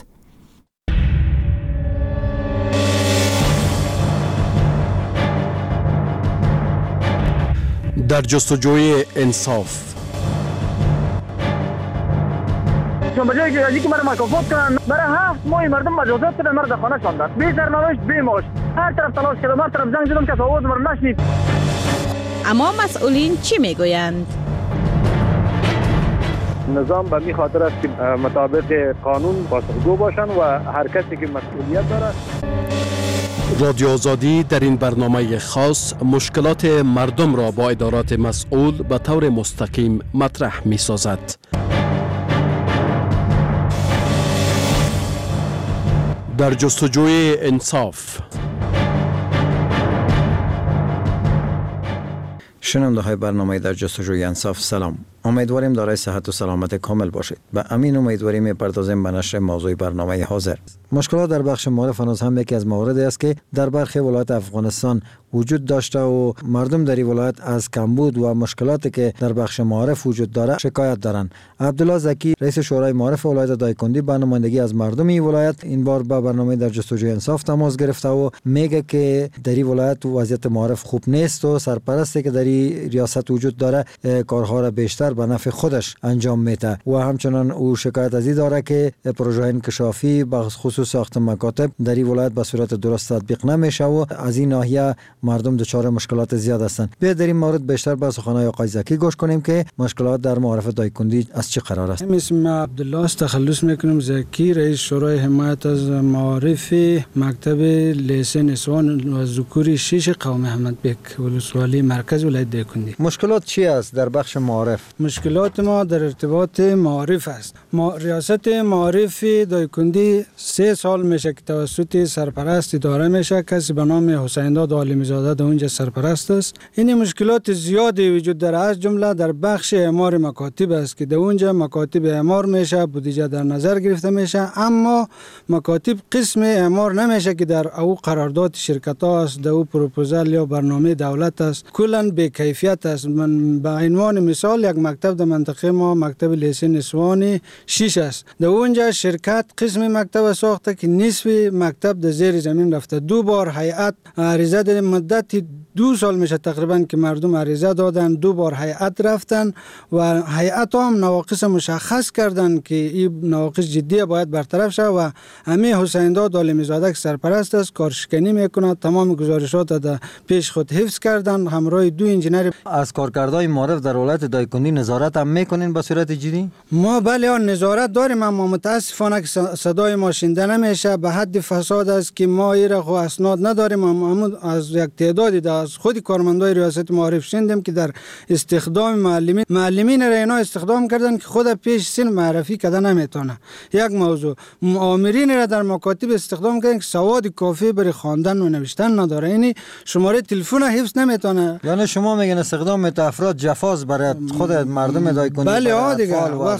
در جستجوی انصاف. بجایی که ازی که مرا مکافات کنن برای 7 ماه مردم مجازات کردن، مرا در خانه شاندن، بی سرنوشت بی معاش. هر طرف تلاش کردم، هر طرف زنگ زدم که آواز مرا نشنید. اما مسئولین چی میگویند؟ نظام به می خاطر است که مطابق قانون پاسخگو باشن و هر کسی که مسئولیت داره. رادیو آزادی در این برنامه خاص مشکلات مردم را با ادارات مسئول به طور مستقیم مطرح می سازد. در جستجوی انصاف. شنونده های برنامه در جستجوی انصاف سلام. امیدواریم دارای صحت و سلامت کامل باشید. به امین امیدواریم می‌پردازیم به نشر موضوع برنامه حاضر. مشکلات در بخش معارف هنوز هم یکی از مواردی است که در برخی ولایات افغانستان وجود داشته و مردم در این ولایت از کمبود و مشکلاتی که در بخش معارف وجود داره شکایت دارند. عبدالله زکی رئیس شورای معارف ولایت دایکندی به نمایندگی از مردم این ولایت این بار با برنامه در جستجوی انصاف تماس گرفته و میگه که در این ولایت وضعیت معارف خوب نیست و سرپرستی که در این ریاست وجود داره کارها را بیشتر به نفع خودش انجام میده و همچنان او شکایت از این داره که پروژه انکشافی به خصوص ساخت مکاتب در این ولایت به صورت درست تطبیق نمیشه و از این ناحیه مردم دچار مشکلات زیاد هستند. بیا در این مورد بیشتر به سخنهای آقای زکی گوش کنیم که مشکلات در معارف دایکندی از چه قرار است. اسم عبدالله است، تخلص میکنم زکی، رئیس شورای حمایت از معارف مکتب لیسن نسوان و ذکوری 6 قوم احمد بک ولسوالی مرکز ولایت دایکندی. مشکلات چی است در بخش معارف؟ مشکلات ما در ارتباط معارف است. ریاست معارف دایکندی 3 سال میشه که توسط سرپرست اداره میشه، کسی به نام حسین داد عالمی زاده در اونجا سرپرست است. این مشکلات زیادی وجود داره، از جمله در بخش اعمار مکاتب است که در اونجا مکاتب اعمار میشه، بودجه در نظر گرفته میشه، اما مکاتب قسم اعمار نمیشه که در او قرارداد شرکت ها است، در او پروپوزال یا برنامه دولت است، کلا به کیفیت است. من به عنوان مثال یک مکتب در منطقه ما مکتب لیسه نسوان 6 است. در اونجا شرکت قسم مکتب ساخته که نصف مکتب در زیر زمین رفته. 2 بار هیئت عریضه در مدت 2 سال میشه تقریبا که مردم عریضه دادن، 2 بار هیئت رفتن و هیئت هم نواقص مشخص کردن که این نواقص جدی باید برطرف شود و همین حسین داد عالمی زاده که سرپرست است کارشکنی میکنه، تمام گزارشات در پیش خود حفظ کردن همراه 2 انجینر. از کارکردهای معارف در ولایت دایکنی نظارت هم میکنین به صورت جدی؟ ما بله نظارت داریم، اما متاسفانه که صدای ما شنیده نمیشه. به حد فساد است که ما ایره خو اسناد نداریم. اما از یک تعدادی از خود کارمندای ریاست معارف شنیدیم که در استخدام معلمین را اینا استخدام کردن که خود پیش سن معرفی کده نمیتونه. یک موضوع، آمرین را در مکاتب استخدام کردن که سواد کافی برای خواندن و نوشتن نداره، یعنی شماره تلفن حفظ نمیتونه. یعنی شما میگن استخدام افراد جفاز برای خود مردم دایکنی؟ بله دیگه.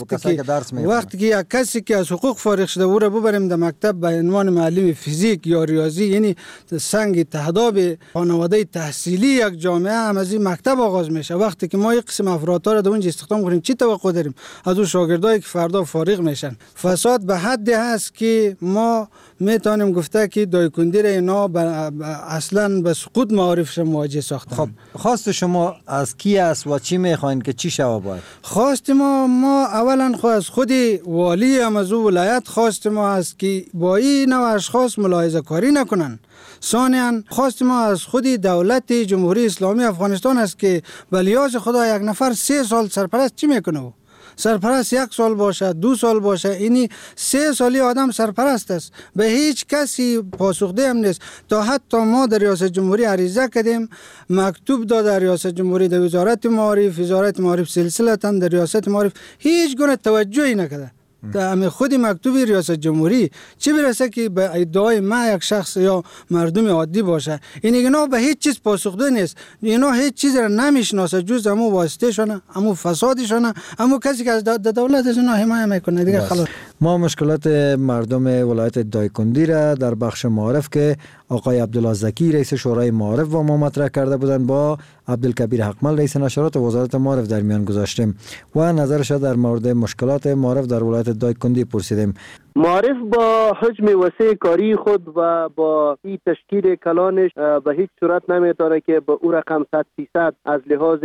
وقتی که یک کسی که از حقوق فارغ شده او را ببریم در مکتب به عنوان معلم فیزیک یا ریاضی، یعنی سنگ تهداب خانواده تحصیلی یک جامعه هم از این مکتب آغاز میشه. وقتی که ما یک قسم افراد را در اونجا استخدام کنیم چی توقع داریم از اون شاگردایی که فردا فارغ میشن؟ فساد به حدی هست که ما میتونیم گفته که دایکندی را اینا اصلا به سقوط معارفش مواجه ساختن. خب خواست شما از کی است و چی میخواین که چی شود باید؟ خواست ما اولا از خود والی از ولایت خواست ما است که با این نوع اشخاص ملاحظه کاری نکنن. ثانیاً خواست ما از خود دولت جمهوری اسلامی افغانستان است که ولیاز خدا یک نفر 3 سال سرپرست چی میکنه؟ سرپرست 1 سال باشه 2 سال باشه، اینی 3 سالی آدم سرپرست است، به هیچ کسی پاسخده هم نیست. تا حتی ما در ریاست جمهوری عریضه کردیم، مکتوب داد ریاست جمهوری در وزارت معارف سلسلتاً در ریاست معارف هیچ گونه توجهی نکرده. در خود مکتوب ریاست جمهوری چه برسه که به ادعای ما یک شخص یا مردم عادی باشه. اینا به هیچ چیز پاسخده نیست. اینا هیچ چیز را نمیشناسه جز همو واسطه شونه، همو فسادشونه، همو کسی که از دولت از اینا حمایت میکنه دیگه. خلاص ما مشکلات مردم ولایت دایکندی را در بخش معارف که آقای عبدالله زکی رئیس شورای معارف با ما مطرح کرده بودند با عبدالکبیر حقمل رئیس نشرات وزارت معارف در میان گذاشتیم و نظرش در مورد مشکلات معارف در ولایت دایکندی پرسیدیم. معارف با حجم وسیع کاری خود و با این تشکیل کلانش به هیچ صورت نمیتونه که به او رقم 100% از لحاظ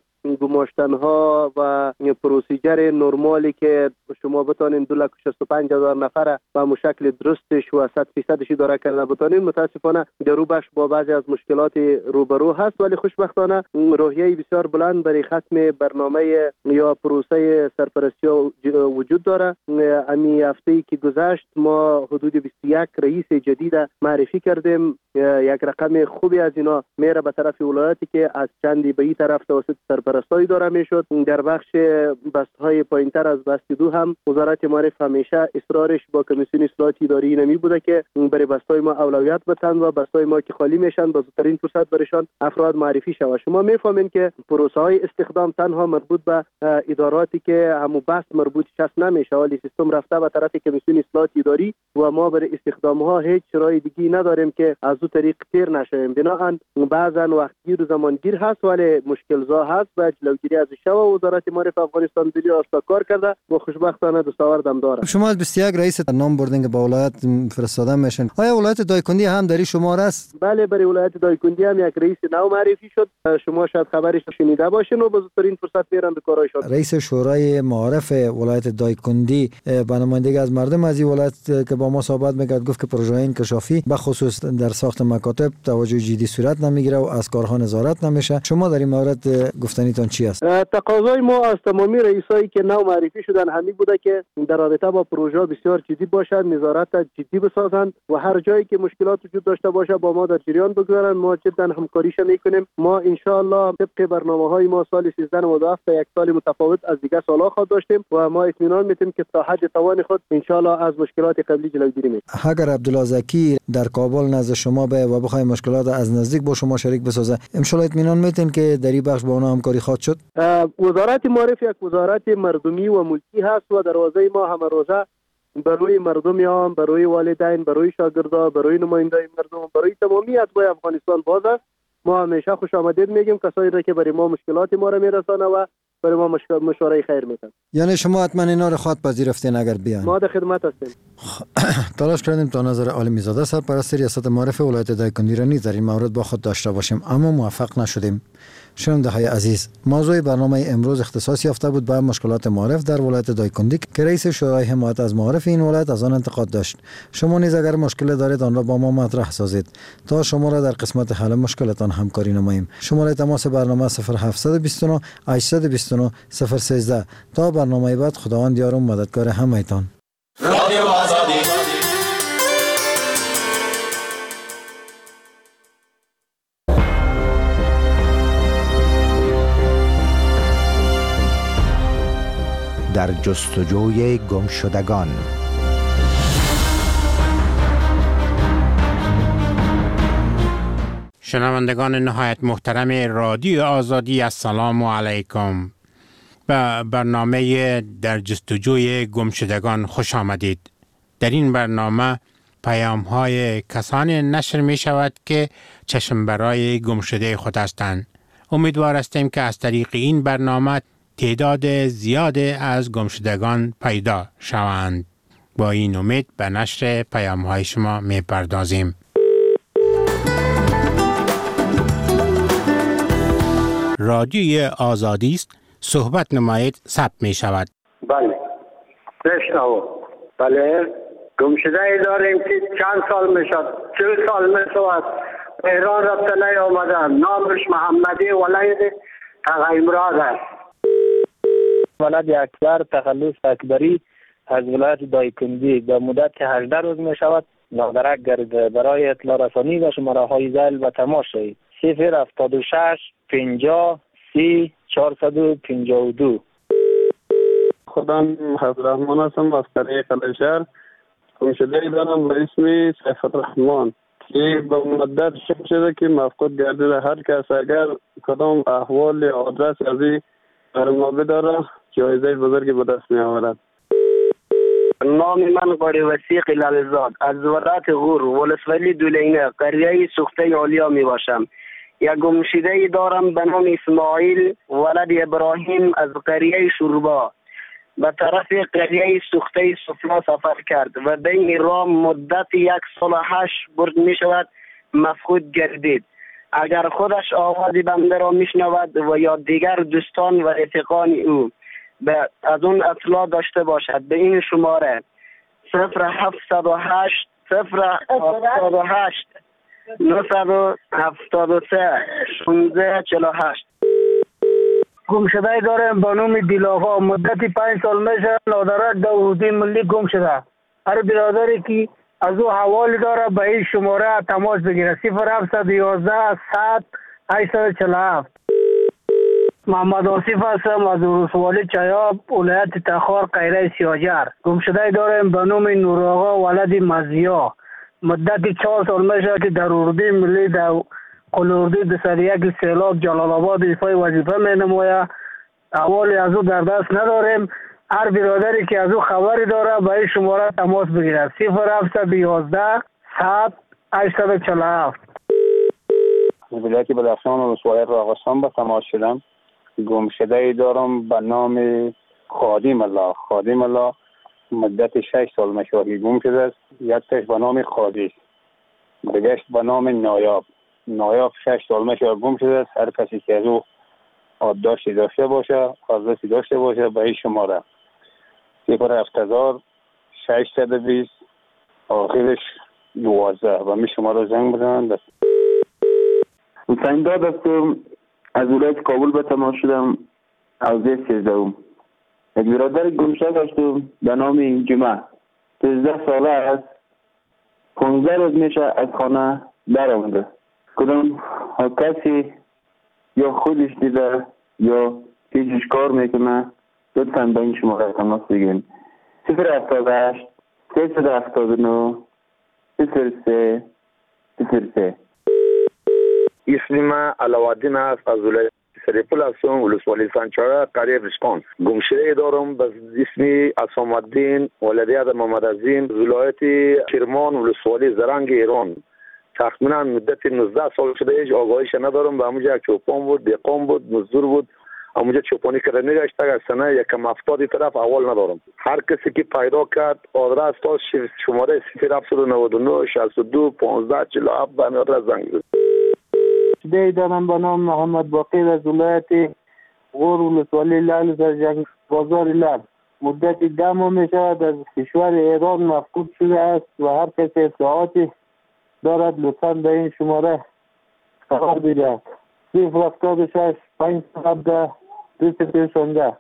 گماشتنها و پروسیجر نرمالی که شما بتانین 265,000 نفر به مشکل درستش و 100% داره کردن بتانین، متاسفانه در رو بخش با بعضی از مشکلات روبرو هست. ولی خوشبختانه روحیه بسیار بلند برای ختم برنامه یا پروسه سرپرستی وجود داره. امی هفته‌ای که گذشت ما حدود 21 رئیس جدید معرفی کردیم. یک رقم خوبی از اینا میره به طرف ولایتی که از چندی به این طرف توسط سرپرستای داره میشد. در بخش بستهای پایینتر از بست 2 هم وزارت معارف همیشه اصرارش با کمیسیون اصلاحات اداری نمی بوده که برای بستهای ما اولویت بدن و بستهای ما که خالی میشن با زودترین فرصت برشان افراد معرفی شود. شما میفهمین که پروسه های استخدام تنها مربوط به اداراتی که همو بست مربوطش هست نمیشه، ولی سیستم رفته به طرف کمیسیون اصلاحات اداری و ما برای استخدام ها هیچ راه دیگه نداریم که از اون طریق تیر نشویم. بنابراین بعضا وقتگیر و زمانگیر هست ولی مشکل زا هست و جلوگیری از شوا وزارت معارف افغانستان دلی آشکار کار کرده و خوشبختانه دستاوردم داره. شما از 21 رئیس نام بردین که با ولایت فرستاده میشن. آیا ولایت دایکندی هم در این شمار است؟ بله، برای ولایت دایکندی هم یک رئیس نو معرفی شد. شما شاید خبرش شنیده باشین و با زودترین فرصت میرن به کارایشان. رئیس شورای معارف ولایت دایکندی به نمایندگی از مردم از این ولایت که با ما صحبت میکرد گفت که پروژه انکشافی به خصوص در ساخت مکاتب توجه جدی صورت نمیگیره و از کارها نظارت نمیشه. شما در این مورد گفتنیتون چی است؟ تقاضای ما از تمامی رئیسایی که نو معرفی شدن همین بوده که در رابطه با پروژه بسیار جدی باشند، نظارت جدی بسازند و هر جایی که مشکلات وجود داشته باشه با ما در جریان بگذارن. ما جدا همکاریش میکنیم. ما ان شاء الله طبق برنامه‌های ما سال 1397 تا یک سال متفاوت از دیگه سال‌ها خواهد داشتیم و ما اطمینان میتیم که تا حد توان خود ان شاء الله از مشکلات قبلی جلوگیری میکنیم. اگر عبدالله زکی در کابل نزد شما به و بخوای مشکلات از نزدیک با شما شریک بسازه، ان شاء الله اطمینان میتین که در این بخش با اونها همکاری خواهد شد؟ وزارت معارف یک وزارت مردمی و ملکی هست و دروازه ما همه روزه برای مردمیان، برای والدین، برای شاگردان، برای نمایندای مردم، برای تمامی اتباع افغانستان باز است. ما همیشه خوش آمدید میگیم کسایی را که برای ما مشکلات ما را میرسانه و برای ما مشوره خیر میتن. یعنی شما حتما اینا رو خواهد پذیرفتین اگر بیان؟ ما در خدمت هستیم. تلاش کردیم تا نظر عالمی زاده سرپرست ریاست معارف ولایت دایکندی را نیز در این مورد با خود داشته باشیم، اما موفق نشدیم. شنونده های عزیز، موضوع برنامه امروز اختصاص یافته بود به مشکلات معارف در ولایت دایکندی که رئیس شورای حمایت از معارف این ولایت از آن انتقاد داشت. شما نیز اگر مشکل دارید آن را با ما مطرح سازید تا شما را در قسمت حل مشکلتان همکاری نماییم. شماره تماس برنامه 0729 829 013. تا برنامه بعد، خداوند یار و مددگار همه‌تان. رادیو آزادی. در جستجوی گمشدگان. شنوندگان نهایت محترم رادیو آزادی، السلام علیکم. به برنامه در جستجوی گمشدگان خوش آمدید. در این برنامه پیام‌های کسانی نشر می شود که چشم برای گمشده خود هستند. امیدوار هستیم که از طریق این برنامه تعداد زیاد از گمشدگان پیدا شوند. با این امید به نشر پیام‌های شما می پردازیم. رادیوی آزادی است، صحبت نمایید، ثبت می شود. بله بشنو. بله گمشده ای داریم که چند سال می شد، 40 سال می شود ایران رفته نیامده. نامش محمدی ولید تغیمراد است. ولد اکبر تخلص اکبری از ولایت دایکندی به مدت 18 روز می شود نادرک گردیده. برای اطلاع رسانی و شماره های ذیل و تماس شوید 076 50 30 452. خودم عبدالرحمن هستم از طریق قلعه‌شهر. گمشده ای دارم به اسم سیف الرحمن که به مدت شده که مفقود گردیده. هر کس اگر کدام احوال یا آدرس از این برما بداره جایزه بزرگی به دست می آورد. نام من قاری وسیق لالزاد از ولایت غور ولسوالی دولینه قریه سوخته عالیا می باشم. یک گمشده ای دارم به نام اسماعیل ولد ابراهیم از قریه شوربا به طرف قریه سوخته سفلا سفر کرد و بین راه مدت 1 سال و 8 برد می شود مفقود گردید. اگر خودش آوازی بنده را می شنود و یا دیگر دوستان و رفیقان او از اون اطلاع داشته باشد به این شماره 0708 973 1648. گمشده ای دارم به نام دیلاغا مدتی 5 سال میشه نادرک داودی ملی گمشده. هر برادری که از او حوالی داره به این شماره تماس بگیره 0711 100 847. محمد آصف هستم از ولسوالی چایاب ولایت تخار قیره سیاجر. گمشده ای دارم به نام نوراغا ولد مزیا مدت 4 سال میشه که در اردوی ملی در قلوردی به سر یک سیلاب جلال آباد ایفای وظیفه می نماید. احوالی از او در دست نداریم. هر برادری که از او خبری داره به این شماره تماس بگیرد 0711 100 847. ولایت بدخشان و ولسوالی راغستان به تماس شدم. گمشده ای دارم به نام خادم الله مدت 6 سال مشاهی گم شده است. یکش به نام خادی دیگرش به نام نایاب 6 سال مشاهی گم شده است. هر کسی که از او آدرسی داشته باشه آدرسی داشته باشه به این شماره 07620 آخرش 12 و می شماره زنگ بزنند. حسین داد هستم از ولایت کابل به تماس شدم حوزه 13. یک برادر گمشده داشتم به نام جمعه 13 ساله است. 15 روز میشه از خانه در آمده. کدام کسی یا خودش دیده یا پیشش کار میکنه لطفاً با این شماره تماس بگیرین 078 379 03 اسم من علاوالدین است از ولایت سریپول هستم ولسوالی سنچاره قریه ریسپانس. گمشده دارم به اسم اسام الدین ولدی از محمد عظیم ولایت کرمان ولسوالی زرنگ ایران. تقریبا مدت 19 سال شده هیچ آگاهیش ندارم. به همونجا چوپان بود، دیقان بود، مزدور بود. همونجا چوپانی کرده نگشته از سنه یکم 70 طرف اول ندارم. هر کسی که پیدا کرد آدرس تا شماره 0799 62 15 47 به آدرس زنگ بزنید. دی دارم به نام محمد باقر از ولایت غور ولسوالی لعل در بازار لعل. مدت 10 ماه می شود از کشور ایران مفقود شده است و هر کسی اطلاعاتی دارد لطفاً به این شماره خبر بدهد. 076 517 216.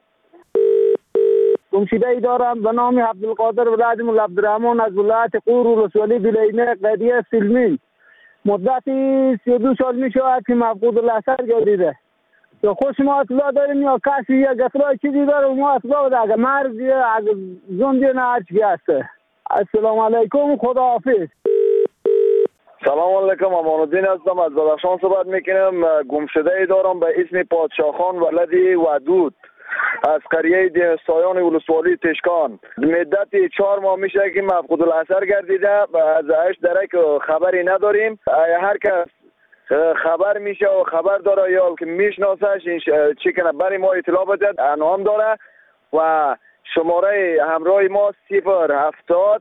گمشده ای دارم به نام عبدالقادر ولایت مولا عبدالرحمن از ولایت غور ولسوالی بلینه قضیه سلمین. مدتی 32 سال می شود که مفقود الاثر گردیده. یا خوش ما اطلاع داریم یا کسی یا اطلاع چیزی داره ما اطلاع بده. اگر مرد یا اگر زنده نه هرچی هسته. السلام علیکم خدا حافظ. سلام علیکم، امان الدین هستم از بدخشان صحبت میکنم. گمشده ای دارم به اسم پادشاه خان ولد ودود از قریه دهستایان ولسوالی تشکان. مدت 4 ماه میشه که مفقود الاثر گردیده و از اش درک خبری نداریم. هر کس خبر میشه و خبر داره یا که میشناسش چی کنه برای ما اطلاع بده. انعام داره و شماره همراه ما 070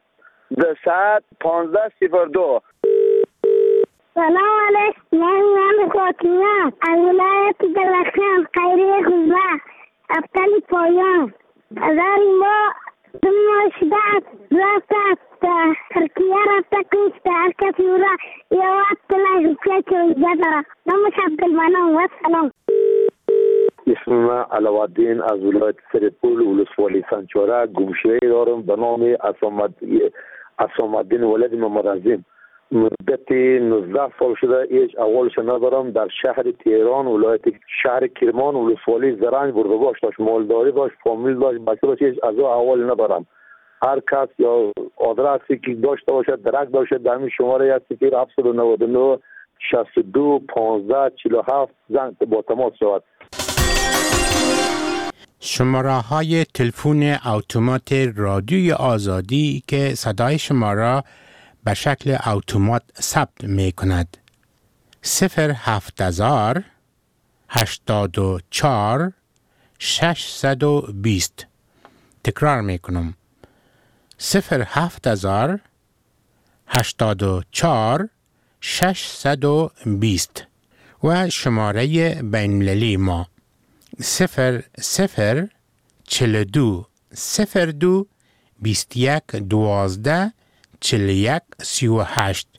215 02. سلام علیکم، من فاطمه از ولایت بدخشان قریه خوزه ابطال پایان. از ما شده رفت ترکیه رفته کشته هر کسی او را یا وقت لحظه که ویجه داره. نامش عبدالمنان و سلام. اسم من علاوالدین از ولایت سرپول ولسوالی سنچاره. گمشده دارم به نام اسامالدین ولد محمد عظیم. مدت 19 سال شده هیچ اولش ندارم. در شهر تهران ولایت شهر کرمان ولسوالی زرنج بردگاش داشت، مالداری داشت، فامیل داشت، بچه داشت. هیچ از اول ندارم. هر کس یا آدرسی که داشته باشد درک داشته در همین شماره هست که 799 62 15 47 زنگ با تماس شود. شماره های تلفن اتومات رادیوی آزادی که صدای شما را به شکل اتومات ثبت می کند. 07000 84 620. تکرار می کنم. 07000 84 620 و شماره بین‌المللی ما 0042 02 21 12 41 38.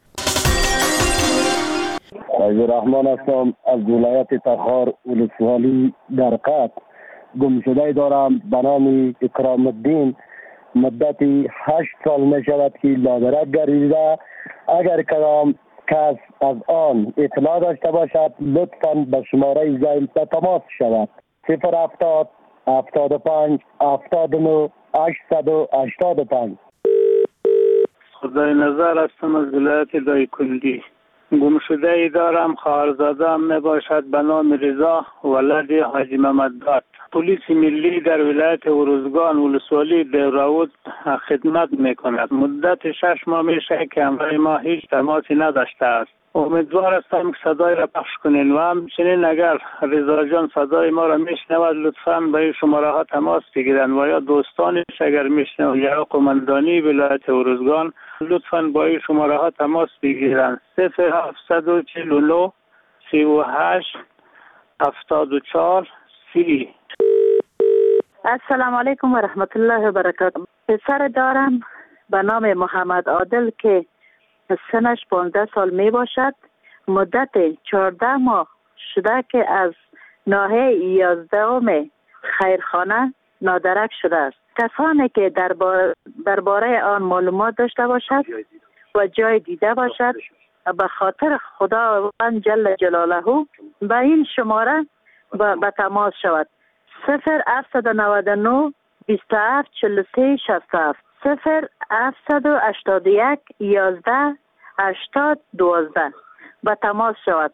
عبدالرحمن هستم از ولایت تخار ولسوالی در قط. گمشده دارم به نام اکرام الدین. مدت 8 سال می شود که لادرک گردیده. اگر کدام کس از آن اطلاع داشته باشد لطفاً به شماره زنگ به تماس شود. 070 75 79 885. خدای نظر هستم از ولایت دایکندی. گمشده ای دارم خواهرزاده هم نباشد به نام رضا ولد حاجی محمد داد. پلیس ملی در ولایت ارزگان ولسوالی دهراود خدمت میکند. مدت 6 ماه میشه که همراه ما هیچ تماسی نداشته است. امیدوار هستم که صدای را پخش کنین و همچنین اگر رضا جان صدای ما را میشنود لطفاً به این شماره ها تماس بگیرن و یا دوستانش اگر میشنود یا قماندانی ولایت ارزگان لطفاً با این شماره ها تماس بگیرن. 0749 38 74 30. السلام علیکم و رحمت الله و برکاته. پسر دارم به نام محمد عادل که سنش 15 سال می باشد. مدت 14 ماه شده که از ناحیه 11 خیرخانه نادرک شده است. کسانی که درباره آن معلومات داشته باشد و جای دیده باشد به خاطر خداوند جل جلاله به این شماره به تماس شود. 0799 27 43 67 0781 11 80 12 به تماس شود.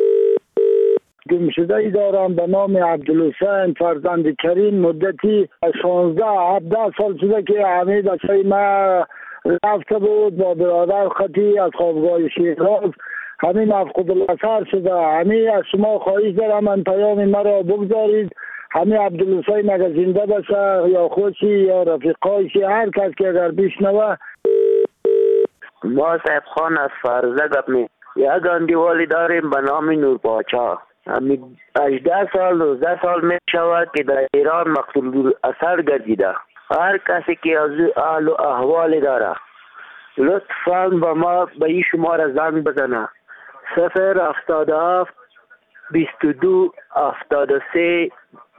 گمشده ای دارم به نام عبدالحسین فرزند کریم. مدتی 16-17 سال شده که همه بچه ما رفته بود با برادر خطی از خوابگاه شیراز همین مفقود الاثر شده. همین از شما خواهش دارم ان پیام مرا بگذارید. همین عبدالحسین اگر زنده باشه یا خودشی یا رفیقایشی، هر کس که اگر بشنوه. ما صاحب خان از فرزه گپ می یک اندیوالی داریم به نام نور پاچا. همین 18 سال 19 سال می شود که در ایران مقتول اثر گردیده. هر کسی که از حال و احوالی داره لطفاً به ما به این شماره زنگ بزنه 077 22 73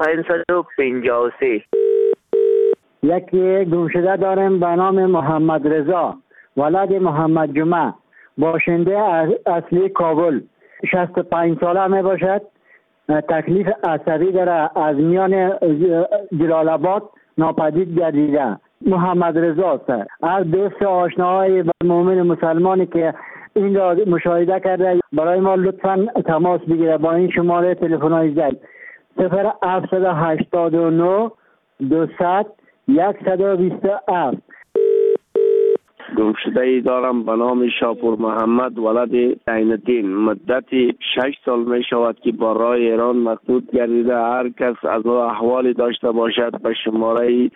553. یکی گمشده داریم به نام محمد رضا ولد محمد جمعه، باشنده اصلی کابل، 65 ساله می باشد. تکلیف عصبی داره، از میان جلال آباد ناپدید گردیده. محمد رضا است. هر دوست آشناهای مؤمن مسلمانی که این را مشاهده کرده برای ما لطفاً تماس بگیره با این شماره تلفن‌های زد 0789 200 127. گمشده ای دارم به نام شاپور محمد ولد عین الدین. مدت 6 سال می شود که با راه ایران مقصود گردیده. هر کس از احوالی داشته باشد به شماره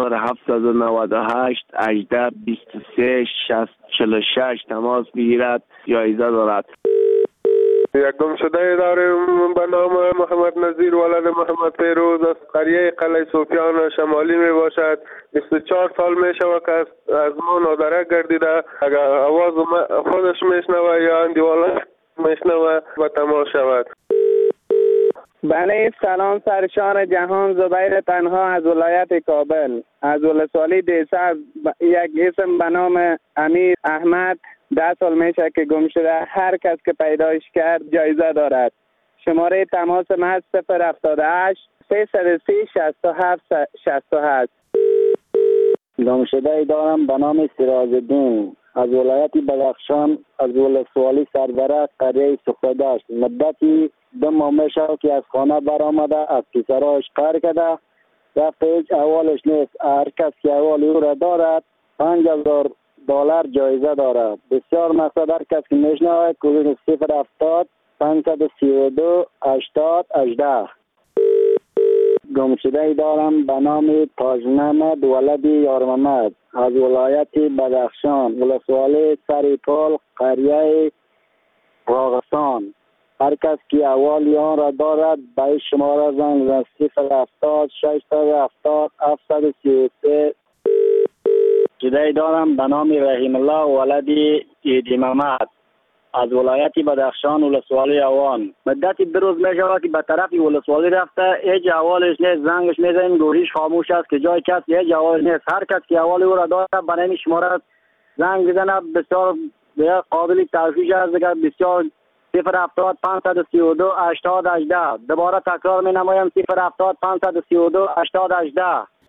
0798 18 23 46 تماس بگیرد، جایزه دارد. یک گمشده داریم به نام محمد نظیر ولد محمد پیروز از قریه قلعه صوفیان شمالی می باشد. 24 سال می شود که از ما نادره گردیده. اگر آواز خودش میشنوه یا اندیوالا میشنوه و تماس شود. بله سلام سرشان جهان، زبیر تنها از ولایت کابل. از ولسوالی دیسه یک اسم به نام امیر احمد 10 سال میشه که گم شده. هر کس که پیدایش کرد جایزه دارد. شماره تماس من 078 330 67 68. گم شده ای دارم به نام سراج‌الدین از ولایت بدخشان، از ولسوالی سربره قریه سخردشت. مدتی 2 ماه میشه که از خانه برآمده، از پسرهاش قهر کرده، رفته هیچ احوالش نیست. هر کس که احوال او را دارد $5000 جایزه دارد. بسیار مقصد هر کس که میشنوه کوین 070 532 80 18. گمشده ای دارم به نام تاج محمد ولد یار محمد از ولایت بدخشان، ولسوالی سریپال قریه راغستان. هر کس که احوال آن را دارد به شماره زنگ بزنید 070 670 733. جدایی دارم به نام رحیم الله ولد ایدی محمد از ولایت بدخشان، ولسوالی اوان. مدتی 2 روز می شود که به طرف ولسوالی رفته، هیچ احوالش نیست. زنگش میزنیم گوشیش خاموش است که جای کسی هیچ احوالش نیست. هر کس که احوال او را داره برای این شماره زنگ بزنه. بسیار قابل توفیق است دیگر. بسیار 070 532 80 18. دوباره تکرار می نمایم 070 532 80 18.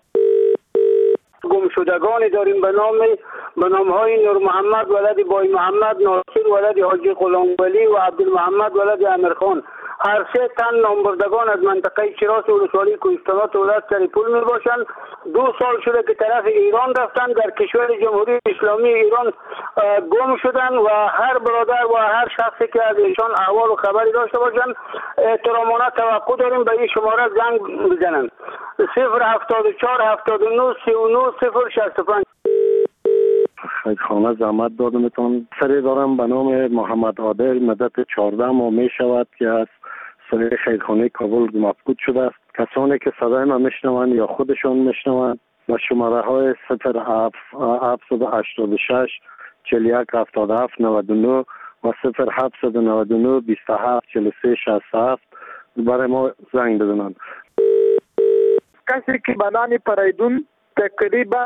گمشدگانی داریم به نام های نور محمد ولد بای محمد، ناصر ولد حاجی غلام ولی و عبدالمحمد ولد امیرخان. هر 3 تن نامبردگان از منطقه شیراز و ولسوالی کوهستانات ولایت سریپول می باشند. 2 سال شده که طرف ایران رفتن، در کشور جمهوری اسلامی ایران گم شدن و هر برادر و هر شخصی که از ایشان احوال و خبری داشته باشند احترامانه توقع داریم به این شماره زنگ بزنند 074 79 39 065. خانه زحمت دادمتون. سری دارم به نام محمد عادل. مدت 14 ماه می شود که از سری خیرخانه کابل مفقود شده است. کسانی که صدای ما میشنوند یا خودشون میشنوند و شماره های 0786 41 77 99 و 0799 27 43 67 برای ما زنگ بزنند. کسی که به نام پریدون تقریبا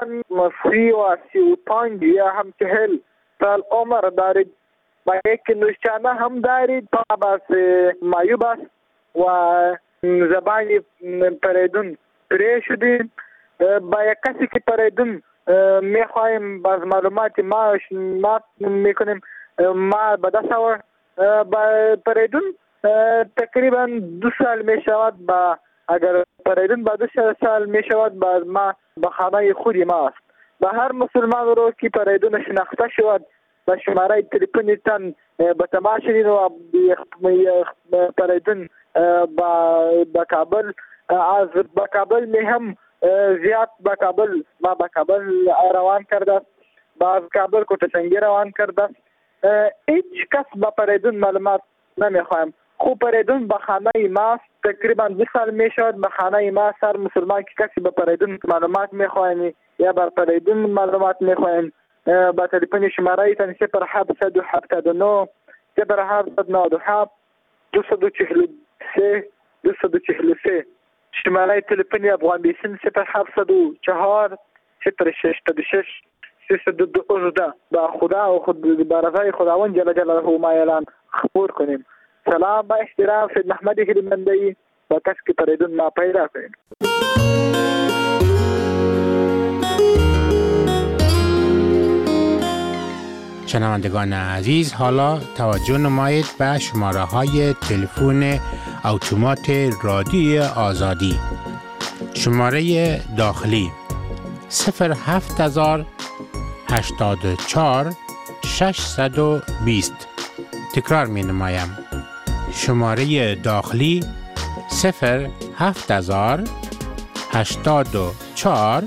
35 یا هم 40 سال عمر دارید و یک نوشانه هم دارید. بس معیوب است و زبان پریدون پری شدید. با یک کسی که پریدون میخواهیم باز معلومات ما میکنیم. ما به دست آورد با پریدون تقریبا 2 سال می شود. اگر پریدون با 2 سال می شود باز ما به خانه خودی ما است. به هر مسلمان رو که پریدون شناخته شود به شماره تلفنی تن به تماس شدید و پریدن به کابل از به کابل می هم زیاد به کابل ما به کابل روان کرده باز کابل کوټه روان کرده هیچ کس به پریدن معلومات نمیخوایم خوب پریدن به خانه ما تقریبا 2 سال میشد به خانه ما سر مسلمان که کسی به پریدن معلومات میخوایم یا بر پریدن معلومات میخوایم با تلفن شماره تن 0779 0797 243 شماره تلفن افغان بیسن 0704 066 312 با خدا و خود برای خداوند جل جلاله ما اعلان خبر کنیم. سلام با احترام سید محمد هلمندی با کس که پریدون ما پیدا کنیم. شنوندگان عزیز، حالا توجه نمایید به شماره های تلفن اتومات رادیوی آزادی. شماره داخلی 07084 620. تکرار می نمایم. شماره داخلی 07084